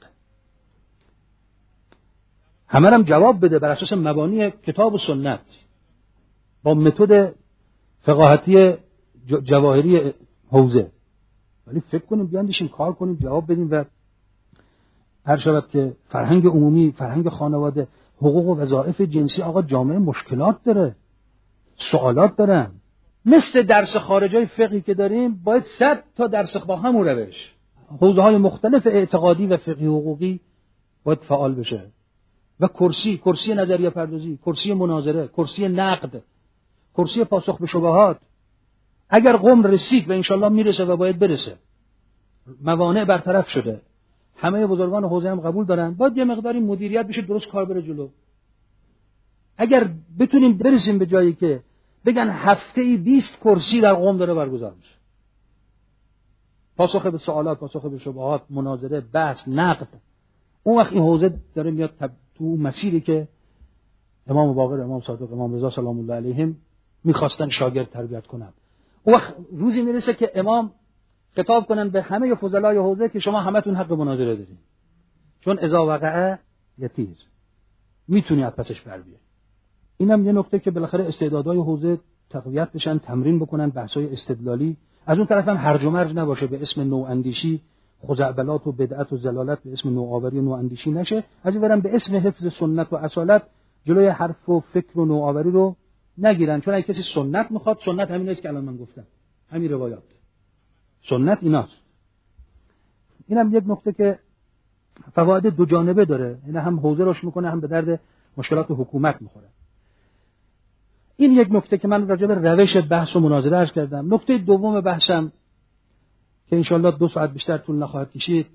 همه هم جواب بده بر اساس مبانی کتاب و سنت با متد فقاهتی جواهری حوزه. ولی فکر کنیم بیاندیشیم کار کنیم جواب بدیم و هر شود که فرهنگ عمومی، فرهنگ خانواده، حقوق و وظایف جنسی، آقا جامعه مشکلات داره، سوالات دارن. مثل درس خارجای فقهی که داریم باید صد تا درس با همون روش، حوزه های مختلف اعتقادی و فقهی حقوقی باید فعال بشه. و کرسی، کرسی نظریه پردازی، کرسی مناظره، کرسی نقد، کرسی پاسخ به شبهات. اگر قم رسید و انشالله میرسه و باید برسه، موانع برطرف شده، همه بزرگان حوزه هم قبول دارن، باید یه مقداری مدیریت بشه، درست کار بره جلو. اگر بتونیم برسیم به جایی که بگن هفته‌ای بیست کرسی در قم داره برگزار میشه، پاسخ به سوالات، پاسخ به شبهات، مناظره، بحث، نقد، اون وقت این حوزه داره میاد تو مسیری که امام باقر، امام صادق، امام رضا سلام الله علیهم میخواستن شاگرد تربیت کنن. اون وقت روزی میرسه که امام خطاب کنن به همه فضلای حوزه که شما همتون حق مناظره دارین، چون اذا وقع یتیز، میتونی از پسش بر بیای. اینم یه نکته که بالاخره استعدادهای حوزه تقویت بشن، تمرین بکنن، بحث‌های استدلالی. از اون طرف هم هرج و مرج نباشه، به اسم نواندیشی خزعبلات و بدعت و زلالت به اسم نوآوری و نواندیشی نشه، از این ورم به اسم حفظ سنت و اصالت جلوی حرف و فکر و نوآوری رو نگیرن. چون اگه کسی سنت میخواد، سنت همین است که الان من گفتم، همین روایات سنت ایناست. اینم یک نکته که فواید دو جانبه داره، این هم حوزه روش میکنه، هم به درد مشکلات حکومت میخوره. این یک نکته که من راجع به روش بحث و مناظره عرض کردم. نکته دوم بحثم که انشالله دو ساعت بیشتر طول نخواهد کشید،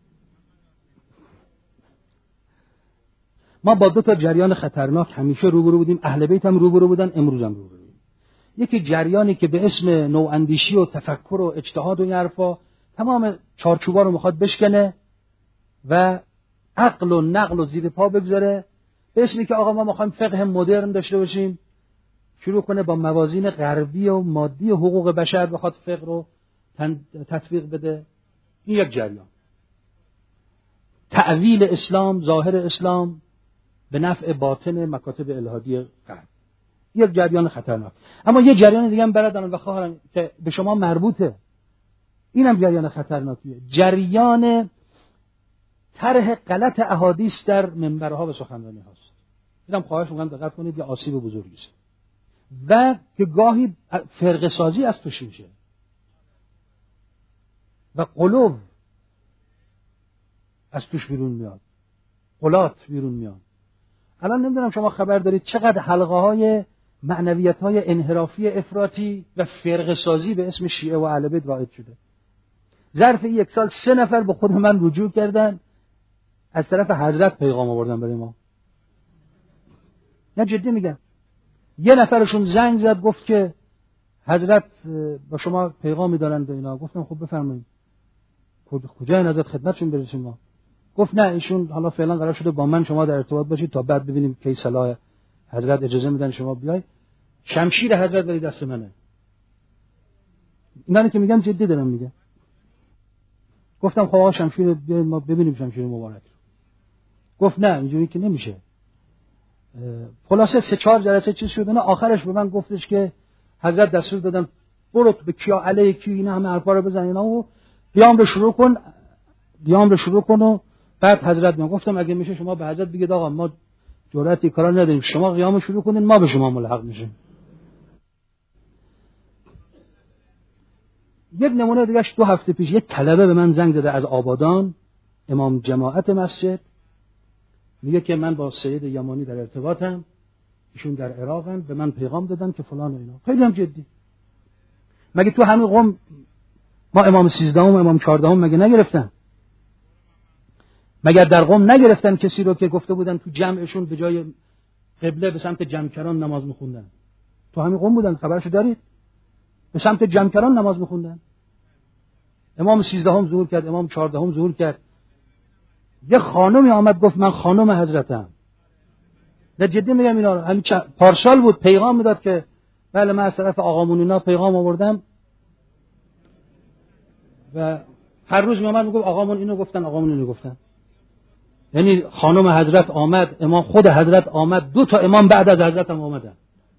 ما با دو تا جریان خطرناک همیشه روبرو بودیم، اهل بیت هم روبرو بودن، امروز هم روبرو بودیم. یکی جریانی که به اسم نواندیشی و تفکر و اجتهاد و این حرفا تمام چارچوبا رو میخواد بشکنه و عقل و نقل و زیر پا بگذاره، به اسمی که آقا ما میخوایم فقه مدرن داشته باشیم، شروع کنه با موازین غربی و مادی و حقوق بشر بخواد فقه رو تطبیق بده. این یک جریان، تأویل اسلام، ظاهر اسلام به نفع باطن مکاتب الهادی غرب، یک جریان خطرناک. اما یک جریان دیگه هم برادران و خواهران که به شما مربوطه، اینم جریان خطرناکیه، جریان طرح غلط احادیث در منبرها و سخنرانی هاست. اینم خواهش می‌کنم دقت کنید، یه آسیب بزرگی است و که گاهی فرقه سازی از توش میشه و قلوب از توش بیرون میاد، قلات بیرون میاد. الان نمیدونم شما خبر دارید چقدر حلقه های معنویت‌های انحرافی افراطی و فرقه سازی به اسم شیعه و اهل بیت وارد شده. ظرف یک سال سه نفر به خود من رجوع کردن، از طرف حضرت پیغام آوردن برای ما. نه جدی میگم. یه نفرشون زنگ زد گفت که حضرت با شما پیغامی دارند و اینا. گفتم خب بفرمایید. کجا این حضرت خدمتشون برسیم ما؟ گفت نه ایشون حالا فعلا قرار شده با من شما در ارتباط باشید تا بعد ببینیم کی صلاح حضرت اجازه میدن شما بیای. شمشیر حضرت ولی دست منه. اینا که میگم جدی دارم میگم. گفتم خب آقا شمشیر بیاید ما ببینیم شمشیر مبارک. گفت نه اینجوری که نمیشه. خلاصه سه چهار جلسه چیز شد، نه آخرش به من گفتش که حضرت دستور دادن برو به کیا علیه کی اینا همه حرفا رو بزن اینا و قیام رو شروع کن قیام رو شروع کن و بعد حضرت من گفتم اگه میشه شما به حضرت بگید آقا ما جرأت کارا نداریم، شما قیام رو شروع کنین ما به شما ملحق میشیم. یک نمونه دیگه دو هفته پیش یک طلبه به من زنگ زده از آبادان، امام جماعت مسجد، میگه که من با سید یمانی در ارتباطم، ایشون در عراقن، به من پیغام دادن که فلان و اینا. خیلی هم جدی. مگه تو همین قم ما امام سیزدهم امام چهاردهم مگه نگرفتن؟ مگر در قم نگرفتن کسی رو که گفته بودن تو جمعشون به جای قبله به سمت جمکران نماز میخوندن؟ تو همین قم بودن، خبرشو دارید؟ به سمت جمکران نماز میخوندن. امام سیزدهم ظهور کرد، امام چهاردهم ظهور کرد. یه خانمی آمد گفت من خانم حضرتم. نه جدی میگم اینا رو. همین پارسال بود پیغام میداد که بله من از طرف آقامون اینا پیغام آوردم و هر روز میامد میگفت آقامون اینو گفتن آقامون اینو گفتن. یعنی خانم حضرت آمد، امام خود حضرت آمد، دو تا امام بعد از حضرت هم آمدن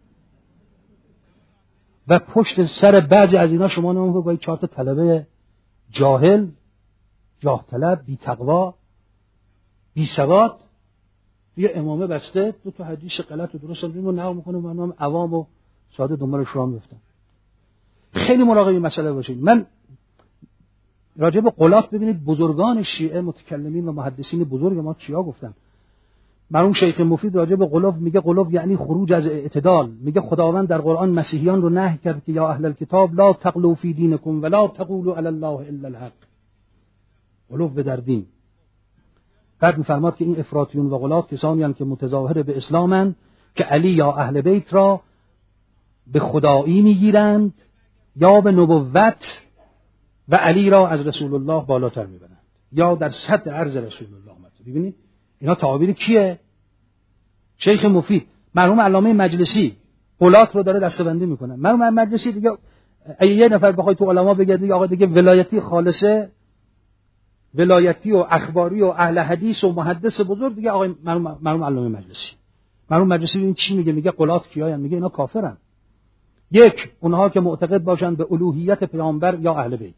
و پشت سر بعضی از اینا شما نمون با چهار تا طلبه جاهل، جاه طلب، بی تقوا، بی سواد، یه امامه بسته دو تا حدیث غلط و درست رو نقل میکنه و من عوام و ساده دنبال شما میفتن. خیلی مراقب این مسئله باشید. من راجع به غلات ببینید بزرگان شیعه متکلمین و محدثین بزرگ ما چیا گفتن. مرحوم شیخ مفید راجع به غلو میگه غلو یعنی خروج از اعتدال. میگه خداوند در قرآن مسیحیان رو نهی کرد که یا اهل الکتاب لا تغلوا فی دینکم ولا تقولوا علی الله الا الحق. غلو به در دین. بعد می‌فرماد که این افراطیون و غلات کسانی هستند که متظاهر به اسلامند که علی یا اهل بیت را به خدایی میگیرند یا به نبوت و علی را از رسول الله بالاتر میبرند یا در سطح عرض رسول الله آمد. ببینید اینا تعابیر کیه؟ شیخ مفید. مرحوم علامه مجلسی غلات رو داره دسته‌بندی میکنه. مرحوم مجلسی دیگه اگه یه نفر بخواد تو علما بگه دیگه آقا دیگه ولایتی خالصه، ولایتی و اخباری و اهل حدیث و محدث بزرگ دیگه آقا مرحوم مرحوم علامه مجلسی. مرحوم مجلسی این چی میگه؟ میگه غلات کیاین؟ میگه اینا کافرن. یک، اونها که معتقد باشند به الوهیت پیامبر یا اهل بیت.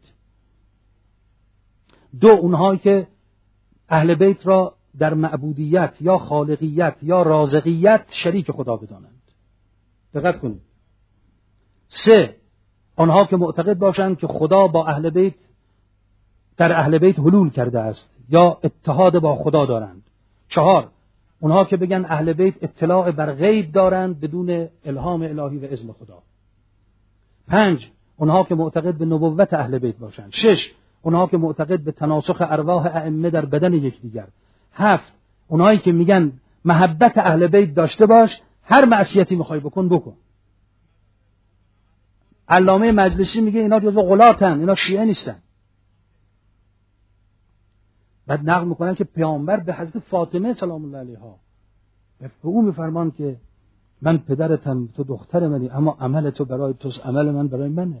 دو، اونهایی که اهل بیت را در معبودیت یا خالقیت یا رازقیت شریک خدا بدانند. دقت کنید. سه، آنها که معتقد باشند که خدا با اهل بیت در اهل بیت حلول کرده است یا اتحاد با خدا دارند. چهار، اونها که بگن اهل بیت اطلاع بر غیب دارند بدون الهام الهی و اذن خدا. پنج، اونها که معتقد به نبوت اهل بیت باشند. شش، اونها که معتقد به تناسخ ارواح ائمه در بدن یکدیگر. هفت، اونهایی که میگن محبت اهل بیت داشته باش، هر معصیتی میخوای بکن بکن. علامه مجلسی میگه اینا جزو غلاتن، اینا شیعه نیستن. بعد نقل میکنن که پیامبر به حضرت فاطمه سلام الله علیها به او میفرمان که من پدرتم، تو دختر منی، اما عمل تو برای توست، عمل من برای منه.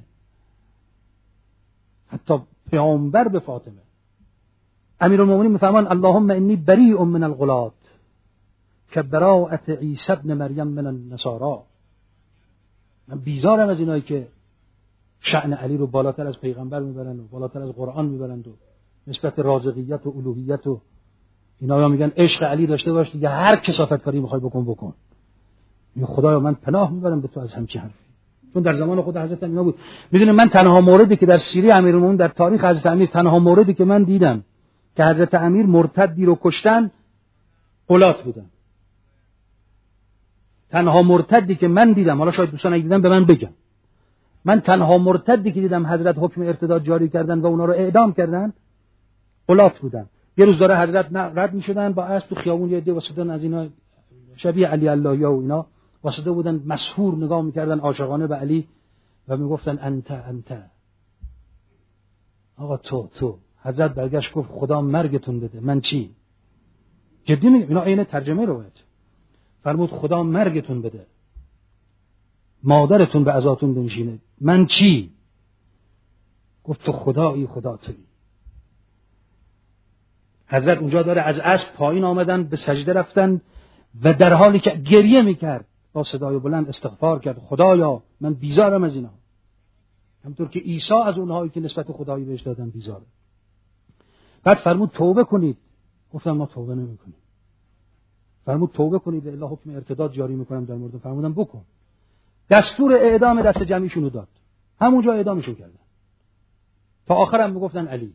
حتی پیامبر به فاطمه. امیرالمومنین میفرمان اللهم انی بریء من الغلات که براءت عیسی ابن مریم من النصارا. من بیزارم از اینایی که شأن علی رو بالاتر از پیغمبر میبرن و بالاتر از قرآن میبرن و نسبت رازقیت و الوهیت و اینا میگن عشق علی داشته باش دیگه هر کثافت کاری میخوای بکن بکن. میگه خدایا من پناه میبرم به تو از همچین حرفی. چون در زمان خود حضرت اینا بود. میدونید من تنها موردی که در سیره امیرالمومنین در تاریخ حضرت امیر تنها موردی که من دیدم که حضرت امیر مرتدی رو کشتن غلات بودن. تنها مرتدی که من دیدم، حالا شاید دوستان اگه دیدم به من بگم، من تنها مرتدی که دیدم حضرت حکم ارتداد جاری کردن و اونا رو اعدام کردن غلات بودن. یه روز داره حضرت رد می‌شدن با اسب تو خیابون، یه عده واسطن از اینا شبیه علی اللهیا و اینا واسطه بودن، مسحور نگاه می‌کردن عاشقانه به علی و میگفتن انت انت، آقا تو تو. حضرت برگشت گفت خدا مرگتون بده، من چی؟ جدی میگم، اینا عین ترجمه روایت. فرمود خدا مرگتون بده، مادرتون به عزاتون بنشینه، من چی؟ گفت تو خدایی، خدا تویی. حضرت اونجا داره از اسب پایین آمدن، به سجده رفتن و در حالی که گریه میکرد با صدای بلند استغفار کرد، خدایا من بیزارم از اینا، همونطور که عیسی از اونهایی که نسبت خدایی بهش دادن بیزاره. بعد فرمود توبه کنید. گفتم ما توبه نمیکنیم. فرمود توبه کنید الا حکم ارتداد جاری میکنم در مورد. فرمودم بکن. دستور اعدام دست جمعیشون رو داد، همونجا اعدامشون کردن. تا آخرم میگفتن علی.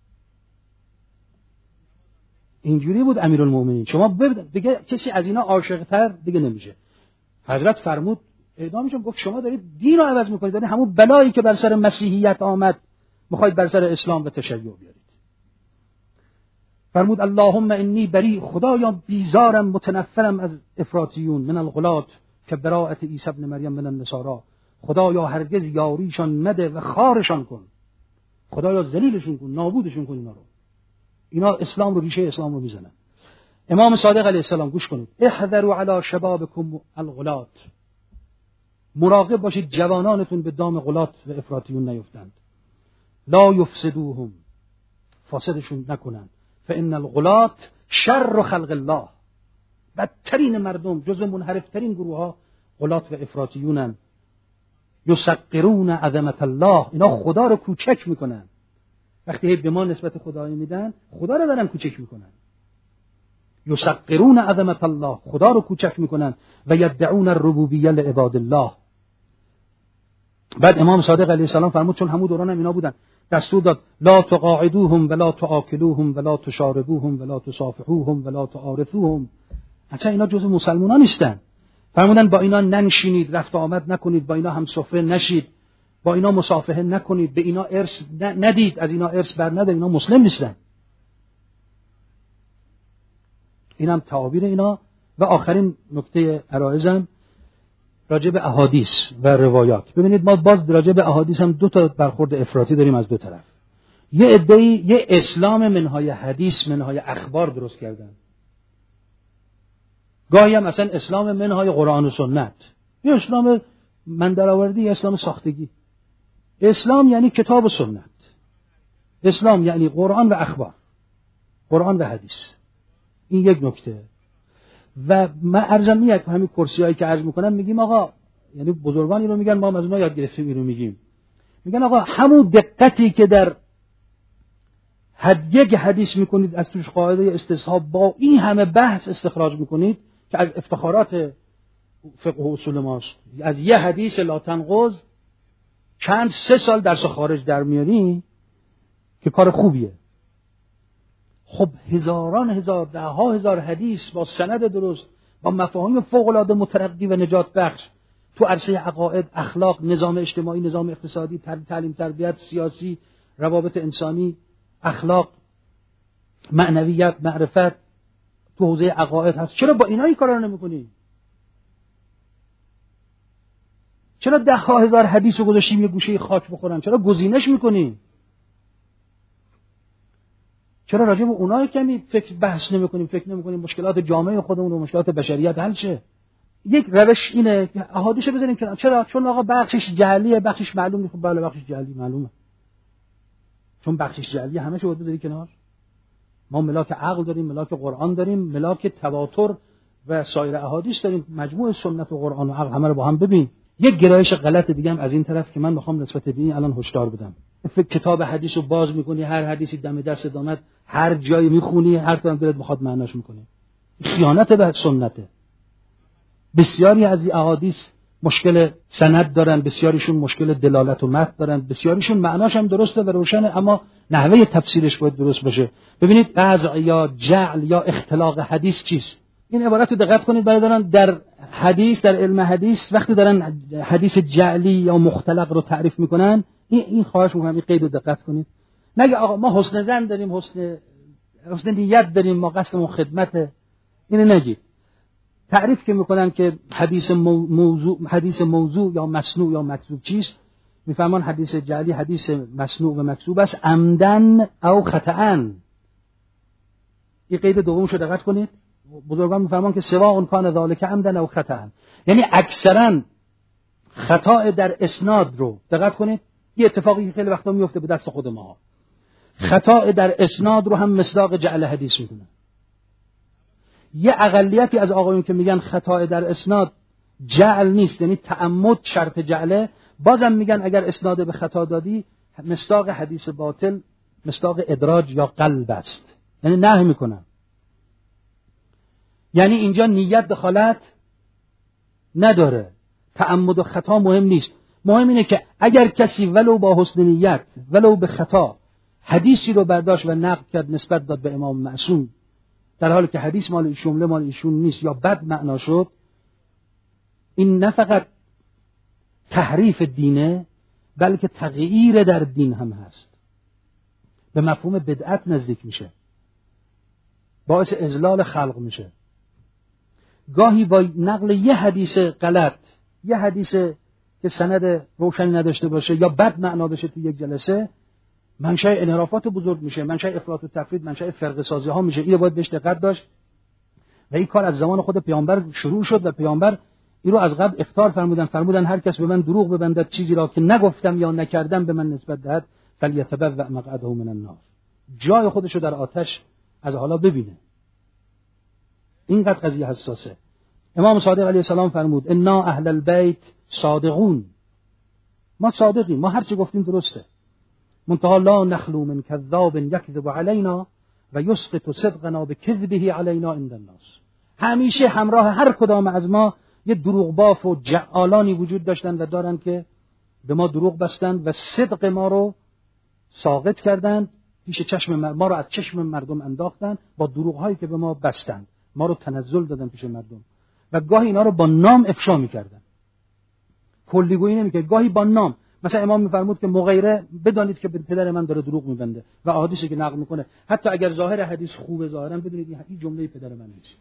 اینجوری بود امیرالمومنین. شما ببینید دیگه کسی از اینا عاشق‌تر دیگه نمیشه. حضرت فرمود اعدامشون. گفت شما دارید دین رو عوض میکنید، دارید همون بلایی که بر سر مسیحیت آمد میخواید بر سر اسلام و تشیع بیارید. فرمود اللهم انی بری، خدایا بیزارم متنفرم از افراطیون، من الغلات که براءت عیسی ابن مریم من النصارى، خدایا هرگز یاریشان مده و خارشان کن، خدایا ذلیلشون کن، نابودشون کن اینا رو. اینا اسلام رو، ریشه اسلام رو میزنن. امام صادق علیه السلام گوش کنید، احذروا علی شبابکم الغلات، مراقب باشید جوانانتون به دام غلات و افراطیون نیفتند. لا یفسدوهم، فاسدشون نکنند. فان الغلات شر خلق الله، بدترین مردم، جزو منحرفترین گروه ها غلات و افراطیونن. یسقرون عظمت الله، اینا خدا رو کوچک میکنن. وقتی به ما نسبت خدایی میدن، خدا رو دارن کوچک میکنن. یسقرون عظمت الله، خدا رو کوچک میکنن. و یدعون الربوبیه لعباد الله. بعد امام صادق علیه السلام فرمود، چون همون دوران هم اینا بودن، دستور داد لا تقاعدوهم ولا تآکلوهم ولا تشاربوهم ولا تصافحوهم ولا تعارفوهم. اصلا اینا جزو مسلمانان نیستن. فرمودن با اینا ننشینید، رفت آمد نکنید، با اینا هم سفره نشید، با اینا مصافحه نکنید، به اینا ارث ندید، از اینا ارث بر ندید، اینا مسلم نیستن. اینم تعابیر اینا. و آخرین نکته عرایزم راجع به احادیث و روایات. ببینید ما باز راجع به احادیث هم دو تا برخورد افراطی داریم از دو طرف. یه عده‌ای یه اسلام منهای حدیث منهای اخبار درست کردن، گاهی هم مثلا اسلام منهای قرآن و سنت، یه اسلام من درآوردی، یه اسلام ساختگی. اسلام یعنی کتاب و سنت، اسلام یعنی قرآن و اخبار، قرآن و حدیث. این یک نکته. و من عرضم میاد همین کرسیایی که عرض میکنم میگیم آقا، یعنی بزرگانی رو میگن، ما هم از اونها یاد گرفتیم اینو میگیم، میگن آقا همون دقتی که در حد یک حدیث میکنید، از توش قاعده استصحاب با این همه بحث استخراج میکنید که از افتخارات فقه و اصول ماست، از یه حدیث لا تنقض چند سه سال درس خارج در میاری که کار خوبیه. خب هزاران هزار، ده ها هزار حدیث با سند درست، با مفاهیم فوق العاده مترقی و نجات بخش تو عرصه عقاید، اخلاق، نظام اجتماعی، نظام اقتصادی، تعلیم، تربیت، سیاسی، روابط انسانی، اخلاق، معنویت، معرفت، تو حوزه عقاید هست. چرا با اینا این کارا رو نمی‌کنی؟ چرا ده ها هزار حدیث رو گذاشتیم یه گوشه خاک بخورن؟ چرا گزینش می‌کنی؟ چرا راجع به اونها کمی فکر بحث نمی‌کنیم، فکر نمی‌کنیم مشکلات جامعه خودمون و مشکلات بشریت حل شه؟ یک روش اینه که احادیث رو بذاریم کنار. چرا؟ چون آقا بخشش جعلیه، بخشش معلومه. خب بله بخشش جعلی معلومه، چون بخشش جعلی همه شو بذاری کنار. ما ملاک عقل داریم، ملاک قرآن داریم، ملاک تواتر و سایر احادیث داریم، مجموع سنت و قرآن و عقل همه رو با هم ببین. یک گرایش غلط دیگه هم از این طرف که من میخوام نسبت به این الان هشدار بدم. فکر کتاب حدیث رو باز میکنی، هر حدیثی دم دست دامت هر جایی میخونی، هر طرف دلت بخواد معناش میکنی. خیانت به سنته. بسیاری از این احادیث مشکل سند دارن، بسیاریشون مشکل دلالت و متن دارن، بسیاریشون معناش هم درسته و روشنه، اما نحوه تفسیرش باید درست باشه. ببینید قطع یا جعل یا اختلاق حدیث چیست؟ این عبارت رو دقت کنید برادران، در حدیث در علم حدیث وقتی دارن حدیث جعلی یا مختلق رو تعریف میکنن، این این خواهش میکنم این قید رو دقت کنید. نگه آقا ما حسن ظن داریم، حسن حسن نیت داریم، ما قصدمون خدمته، اینو نگید. تعریف که میکنن که حدیث موضوع حدیث موضوع یا مسنوع یا مکذوب چیست، میفهمن حدیث جعلی حدیث مسنوع و مکذوب است عمدن او خطأن. این قید دومشو دقت کنید. بزرگان میفهمن که سواء کان ذلک عمدن او خطأن، یعنی اکثرا خطا در اسناد رو دقت کنید. این اتفاقی خیلی وقتا میفته به دست خود ما، خطا در اسناد رو هم مصداق جعل حدیث میکنن. یه اقلیتی از آقایون که میگن خطا در اسناد جعل نیست، یعنی تعمد شرط جعله، بازم میگن اگر اسناد به خطا دادی مصداق حدیث باطل مصداق ادراج یا قلب است، یعنی نهی میکنن. یعنی اینجا نیت دخالت نداره، تعمد و خطا مهم نیست. مهم اینه که اگر کسی ولو با حسن نیت ولو به خطا حدیثی رو برداشت و نقل کرد نسبت داد به امام معصوم، در حالی که حدیث مال ایشون مال ایشون نیست یا بد معنا شد، این نه فقط تحریف دینه بلکه تغییر در دین هم هست، به مفهوم بدعت نزدیک میشه، باعث اضلال خلق میشه. گاهی با نقل یه حدیث غلط، یه حدیث که سند روشنی نداشته باشه یا بد معنا بشه تو یک جلسه، منشأ انحرافات بزرگ میشه، منشأ افراط و تفرید، منشأ فرقه سازی ها میشه. اینو باید بهش دقت داشت و این کار از زمان خود پیامبر شروع شد و پیامبر این رو از قبل اخطار فرمودن فرمودن هر کس به من دروغ ببندد چیزی را که نگفتم یا نکردم به من نسبت دهد فلیتبوأ مقعده من النار، جای خودشو در آتش از حالا ببینه. اینقدر قضیه حساسه. امام صادق علیه السلام فرمود انا اهل البیت صادقون، ما صادقیم، ما هر چی گفتیم درسته، منتها لا نخلو من کذاب یکذب علینا و یسقط صدقنا بکذبه علینا عند الناس. همیشه همراه هر کدام از ما یه دروغ باف و جعالانی وجود داشتن و دارن که به ما دروغ بستند و صدق ما رو ساقط کردند، پیش چشم ما رو از چشم مردم انداختند با دروغ هایی که به ما بستند، ما رو تنزل دادن پیش مردم و گاهی اینا رو با نام افشا می‌کردن، کلیگویی نمی‌کرد، گاهی با نام. مثلا امام می‌فرمود که مغیره بدانید که پدر من داره دروغ می‌بنده و احادیثی که نقل می‌کنه حتی اگر ظاهر حدیث خوبه ظاهرا بدونید این جمله پدر من نیست.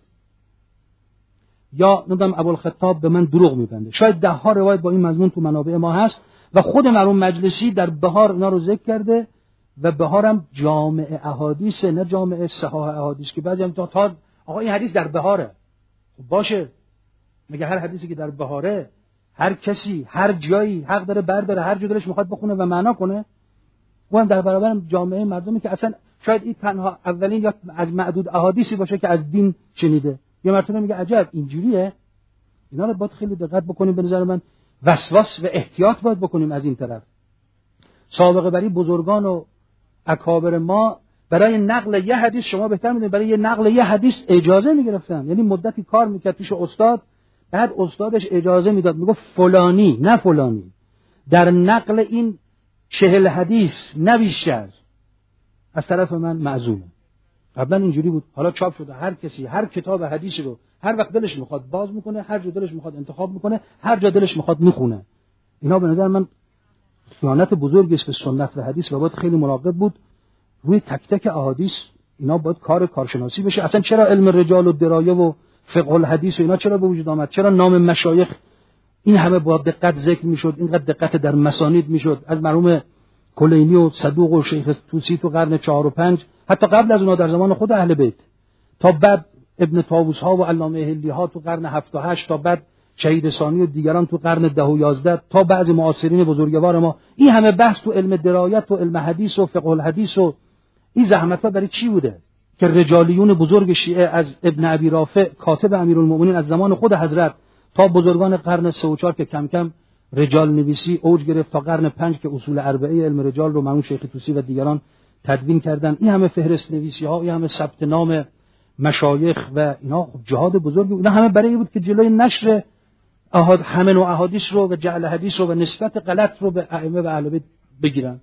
یا نمیدونم ابوالخطاب به من دروغ می‌بنده. شاید ده ها روایت با این مضمون تو منابع ما هست و خود مرحوم مجلسی در بهار اینا رو ذکر کرده و بهارم جامع احادیث، نه جامع صحاح احادیث که بعضی هم تا, تا آقا این حدیث در بهاره. باشه، مگه هر حدیثی که در بهاره هر کسی هر جایی حق داره برداره هر جا دلش میخواد بخونه و معنا کنه؟ اون در برابر جامعه مردمی که اصلا شاید این تنها اولین یا از معدود احادیثی باشه که از دین شنیده، یا مرتبه میگه عجب اینجوریه. اینا رو باید خیلی دقت بکنیم. به نظر من وسواس و احتیاط باید بکنیم از این طرف. سابقه بری بزرگان و اکابر ما برای نقل یه حدیث، شما بهتر میدونید، برای نقل یه حدیث اجازه میگرفتن، یعنی مدتی کار میکرد پیش استاد، بعد استادش اجازه میداد، میگفت فلانی نه فلانی در نقل این چهل حدیث نه بیشتر از طرف من معزومه. قبلا اینجوری بود، حالا چاپ شده هر کسی هر کتاب حدیثی رو هر وقت دلش میخواد باز میکنه، هر جا دلش میخواد انتخاب میکنه، هر جا دلش میخواد میخونه. اینا به نظر من خیانت بزرگی است به سنت و حدیث و باید خیلی مراقب بود روی تک تک احادیث. اینا باید کار کارشناسی بشه. اصلا چرا علم رجال و درایه و فقه الحدیث و اینا چرا به وجود آمد؟ چرا نام مشایخ این همه با دقت ذکر میشد، اینقدر دقت در مسانید میشد، از مرحوم کلینی و صدوق و شیخ توسی تو قرن چهار و پنج، حتی قبل از اونها در زمان خود اهل بیت، تا بعد ابن طاووس ها و علامه هلی ها تو قرن هفت و هشت، تا بعد شهید ثانی و دیگران تو قرن ده و یازده، تا بعضی معاصرین بزرگوار ما. این همه بحث تو علم درایت و علم حدیث و فقه الحدیث و این زحمت‌ها برای چی بوده؟ که رجالیون بزرگ شیعه از ابن ابی رافع کاتب امیرالمومنین از زمان خود حضرت تا بزرگان قرن سه و چهار که کم کم رجال نویسی اوج گرفت، تا قرن پنج که اصول اربعه علم رجال رو مرحوم شیخ طوسی و دیگران تدوین کردن. این همه فهرست نویسی ها، این همه ثبت نام مشایخ و اینا خب جهاد بزرگی. اینا همه برای بود که جلوی نشر احاد همه نوع احادیث رو و جعل حدیث رو و نسبت غلط رو به ائمه و اهل بیت بگیرن.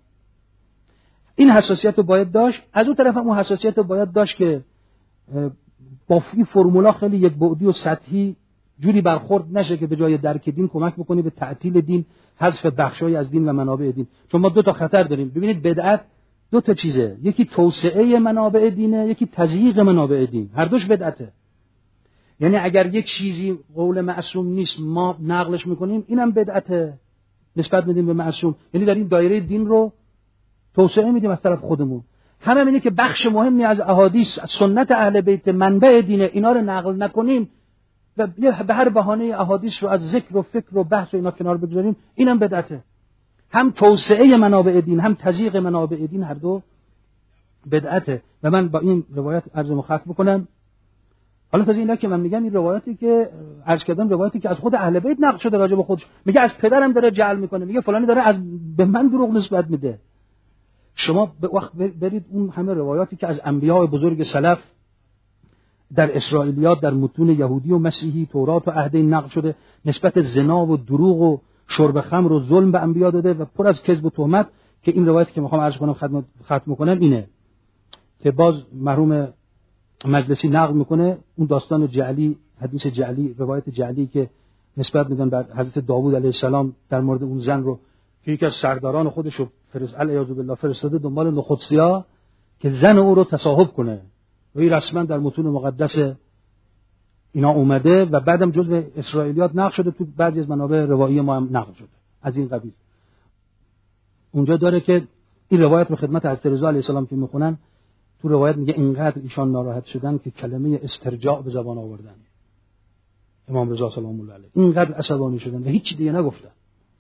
این حساسیت رو باید داشت. از اون طرف هم اون حساسیت رو باید داشت که با این فرمولا خیلی یک بعدی و سطحی جوری برخورد نشه که به جای درک دین کمک بکنی به تعطیل دین، حذف بخشای از دین و منابع دین. چون ما دو تا خطر داریم. ببینید بدعت دو تا چیزه، یکی توسعه منابع دینه، یکی تضییق منابع دین. هر دوش بدعته. یعنی اگر یک چیزی قول معصوم نیست ما نقلش میکنیم، اینم بدعته، نسبت میدیم به معصوم. یعنی در این دایره دین رو توسعه میدیم از طرف خودمون. همه اینه که بخش مهمی از احادیث، از سنت اهل بیت، منبع دینه، اینا رو نقل نکنیم و به هر بهانه احادیث رو از ذکر و فکر و بحث و اینا کنار بگذاریم، اینم بدعته. هم توسعه منابع دین هم تضییق منابع دین هر دو بدعته. و من با این روایت عرض ختم بکنم. حالا تازه اینا که من میگم این روایتی که عرض کردم روایتی که از خود اهل بیت نقل شده راجع به خودش، میگه از پدرم داره جعل میکنه، میگه فلانی داره از به من دروغ نسبت میده. شما به وقت برید اون همه روایاتی که از انبیاء بزرگ سلف در اسرائیلیات، در متون یهودی و مسیحی، تورات و عهد نقل شده، نسبت زنا و دروغ و شرب خمر و ظلم به انبیا داده و پر از کذب و تهمت. که این روایتی که میخوام عرض کنم ختم ختم کنم اینه که باز مرحوم مجلسی نقل میکنه اون داستان جعلی، حدیث جعلی، روایت جعلی که نسبت میدن بر حضرت داوود علیه السلام در مورد اون زن رو که یکی از سرداران خودش رو فرست علیاذ بالله فرستاده دنبال نخودسیا که زن او رو تصاحب کنه. و این رسما در متون مقدس اینا اومده و بعدم جزء اسرائیلیات نقل شده، تو بعضی از منابع روایی ما هم نقل شده از این قبیل. اونجا داره که این روایت رو خدمت حضرت رضا علیه السلام که میخونن، تو روایت میگه اینقدر ایشان ناراحت شدن که کلمه استرجاع به زبان آوردن. امام رضا سلام الله علیه اینقدر عصبانی شدن و هیچ دیگه نگفتن.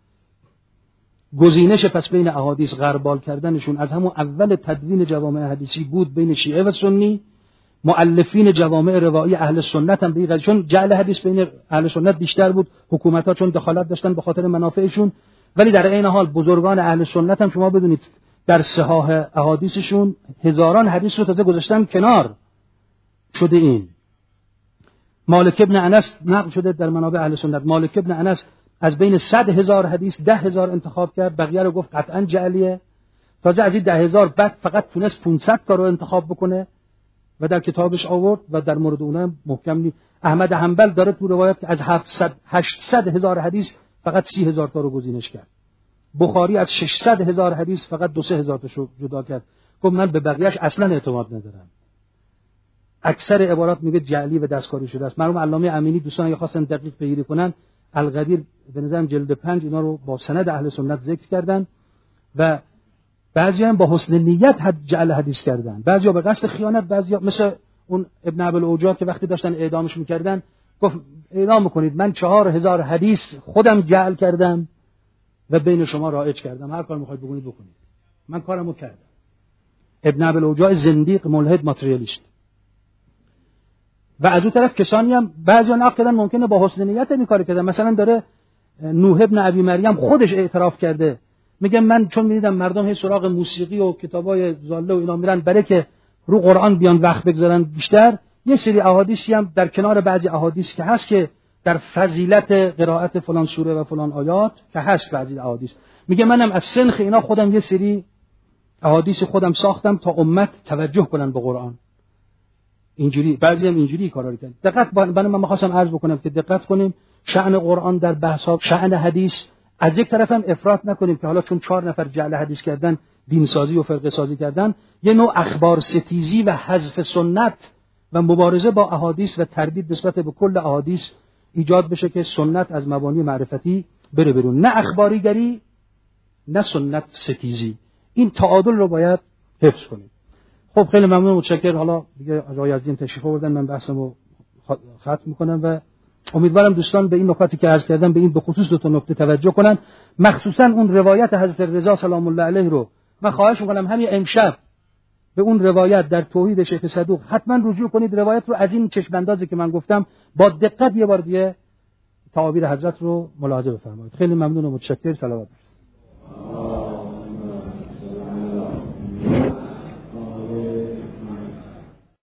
گزینش پس بین احادیث غربال کردنشون از همون اول تدوین جوامع حدیثی بود بین شیعه و سنی. مؤلفین جوامع روایی اهل سنت هم به این قضیه، چون جعل حدیث بین اهل سنت بیشتر بود، حکومت‌ها چون دخالت داشتن به خاطر منافعشون، ولی در عین حال بزرگان اهل سنت هم شما بدونید در صحاح احادیثشون هزاران حدیث رو تازه گذاشتن کنار شده. این مالک ابن انس نقل شده در منابع اهل سنت، مالک ابن انس از بین صد هزار حدیث ده هزار انتخاب کرد، بقیه رو گفت قطعا جعلیه. تازه از این ده هزار بعد فقط تونست پانصد تا رو انتخاب بکنه و در کتابش آورد و در مورد اونم محکم نیست. احمد حنبل داره تو روایت که از هفتصد هشتصد هزار حدیث فقط سی هزار تا رو گزینش کرد. بخاری از ششصد هزار حدیث فقط دو سه هزار تاشو جدا کرد. گفت من به بقیه‌اش اصلا اعتماد ندارم. اکثر عبارات میگه جعلی و دستکاری شده است. مرحوم علامه امینی دوستان اگه خواستن دقیق پیگیری کنن، القدیر به نظرم جلد پنج اینا رو با سند اهل سنت ذکر کردن و بعضی‌ها هم با حسن نیت حد جعل حدیث کردن، بعضی‌ها به قصد خیانت، بعضی‌ها مثل اون ابن ابی الاوجاع که وقتی داشتن اعدامش می‌کردن گفت اعدام می‌کنید، من چهار هزار حدیث خودم جعل کردم و بین شما رایج کردم، هر کار می‌خواید بکنید بکنید، من کارمو کردم. ابن ابی الاوجاع زندیق ملحد ماتریالیست. و از اون طرف کسانی هم بعضی‌ها نقل کردن ممکنه با حسن نیت این کارو کردن. مثلا داره نوح ابن ابی مریم خودش اعتراف کرده، میگم من چون می‌دیدم مردم هی سراغ موسیقی و کتابای ضاله و اینا میرن برای که رو قرآن بیان وقت بگذارن بیشتر، یه سری احادیثی هم در کنار بعضی احادیث که هست که در فضیلت قرائت فلان سوره و فلان آیات که هست بعضی احادیث، میگه منم از سنخ اینا خودم یه سری احادیث خودم ساختم تا امت توجه کنن به قرآن. اینجوری بعضی هم اینجوری کارا کردن. دقت من من می‌خواستم عرض بکنم که دقت کنیم شأن قرآن در بحث‌ها، شأن حدیث، از یک طرف هم افراط نکنیم که حالا چون چهار نفر جعل حدیث کردن دین سازی و فرقه سازی کردن، یه نوع اخبار ستیزی و حذف سنت و مبارزه با احادیث و تردید نسبت به کل احادیث ایجاد بشه که سنت از مبانی معرفتی بره برون، نه اخباریگری نه سنت ستیزی. این تعادل رو باید حفظ کنیم. خب خیلی ممنون، متشکرم. حالا دیگه آقای یزدی تشریف آوردن، من بحثمو ختم میکنم و امیدوارم دوستان به این نکاتی که عرض کردم به این به خصوص دو تا نکته توجه کنن، مخصوصا اون روایت حضرت رضا سلام الله علیه رو من خواهش میکنم همین امشب به اون روایت در توحید شیخ صدوق حتما رجوع کنید. روایت رو از این چشم اندازی که من گفتم با دقت یه بار دیگه تعابیر حضرت رو ملاحظه بفرمایید. خیلی ممنون و متشکرم. صلوات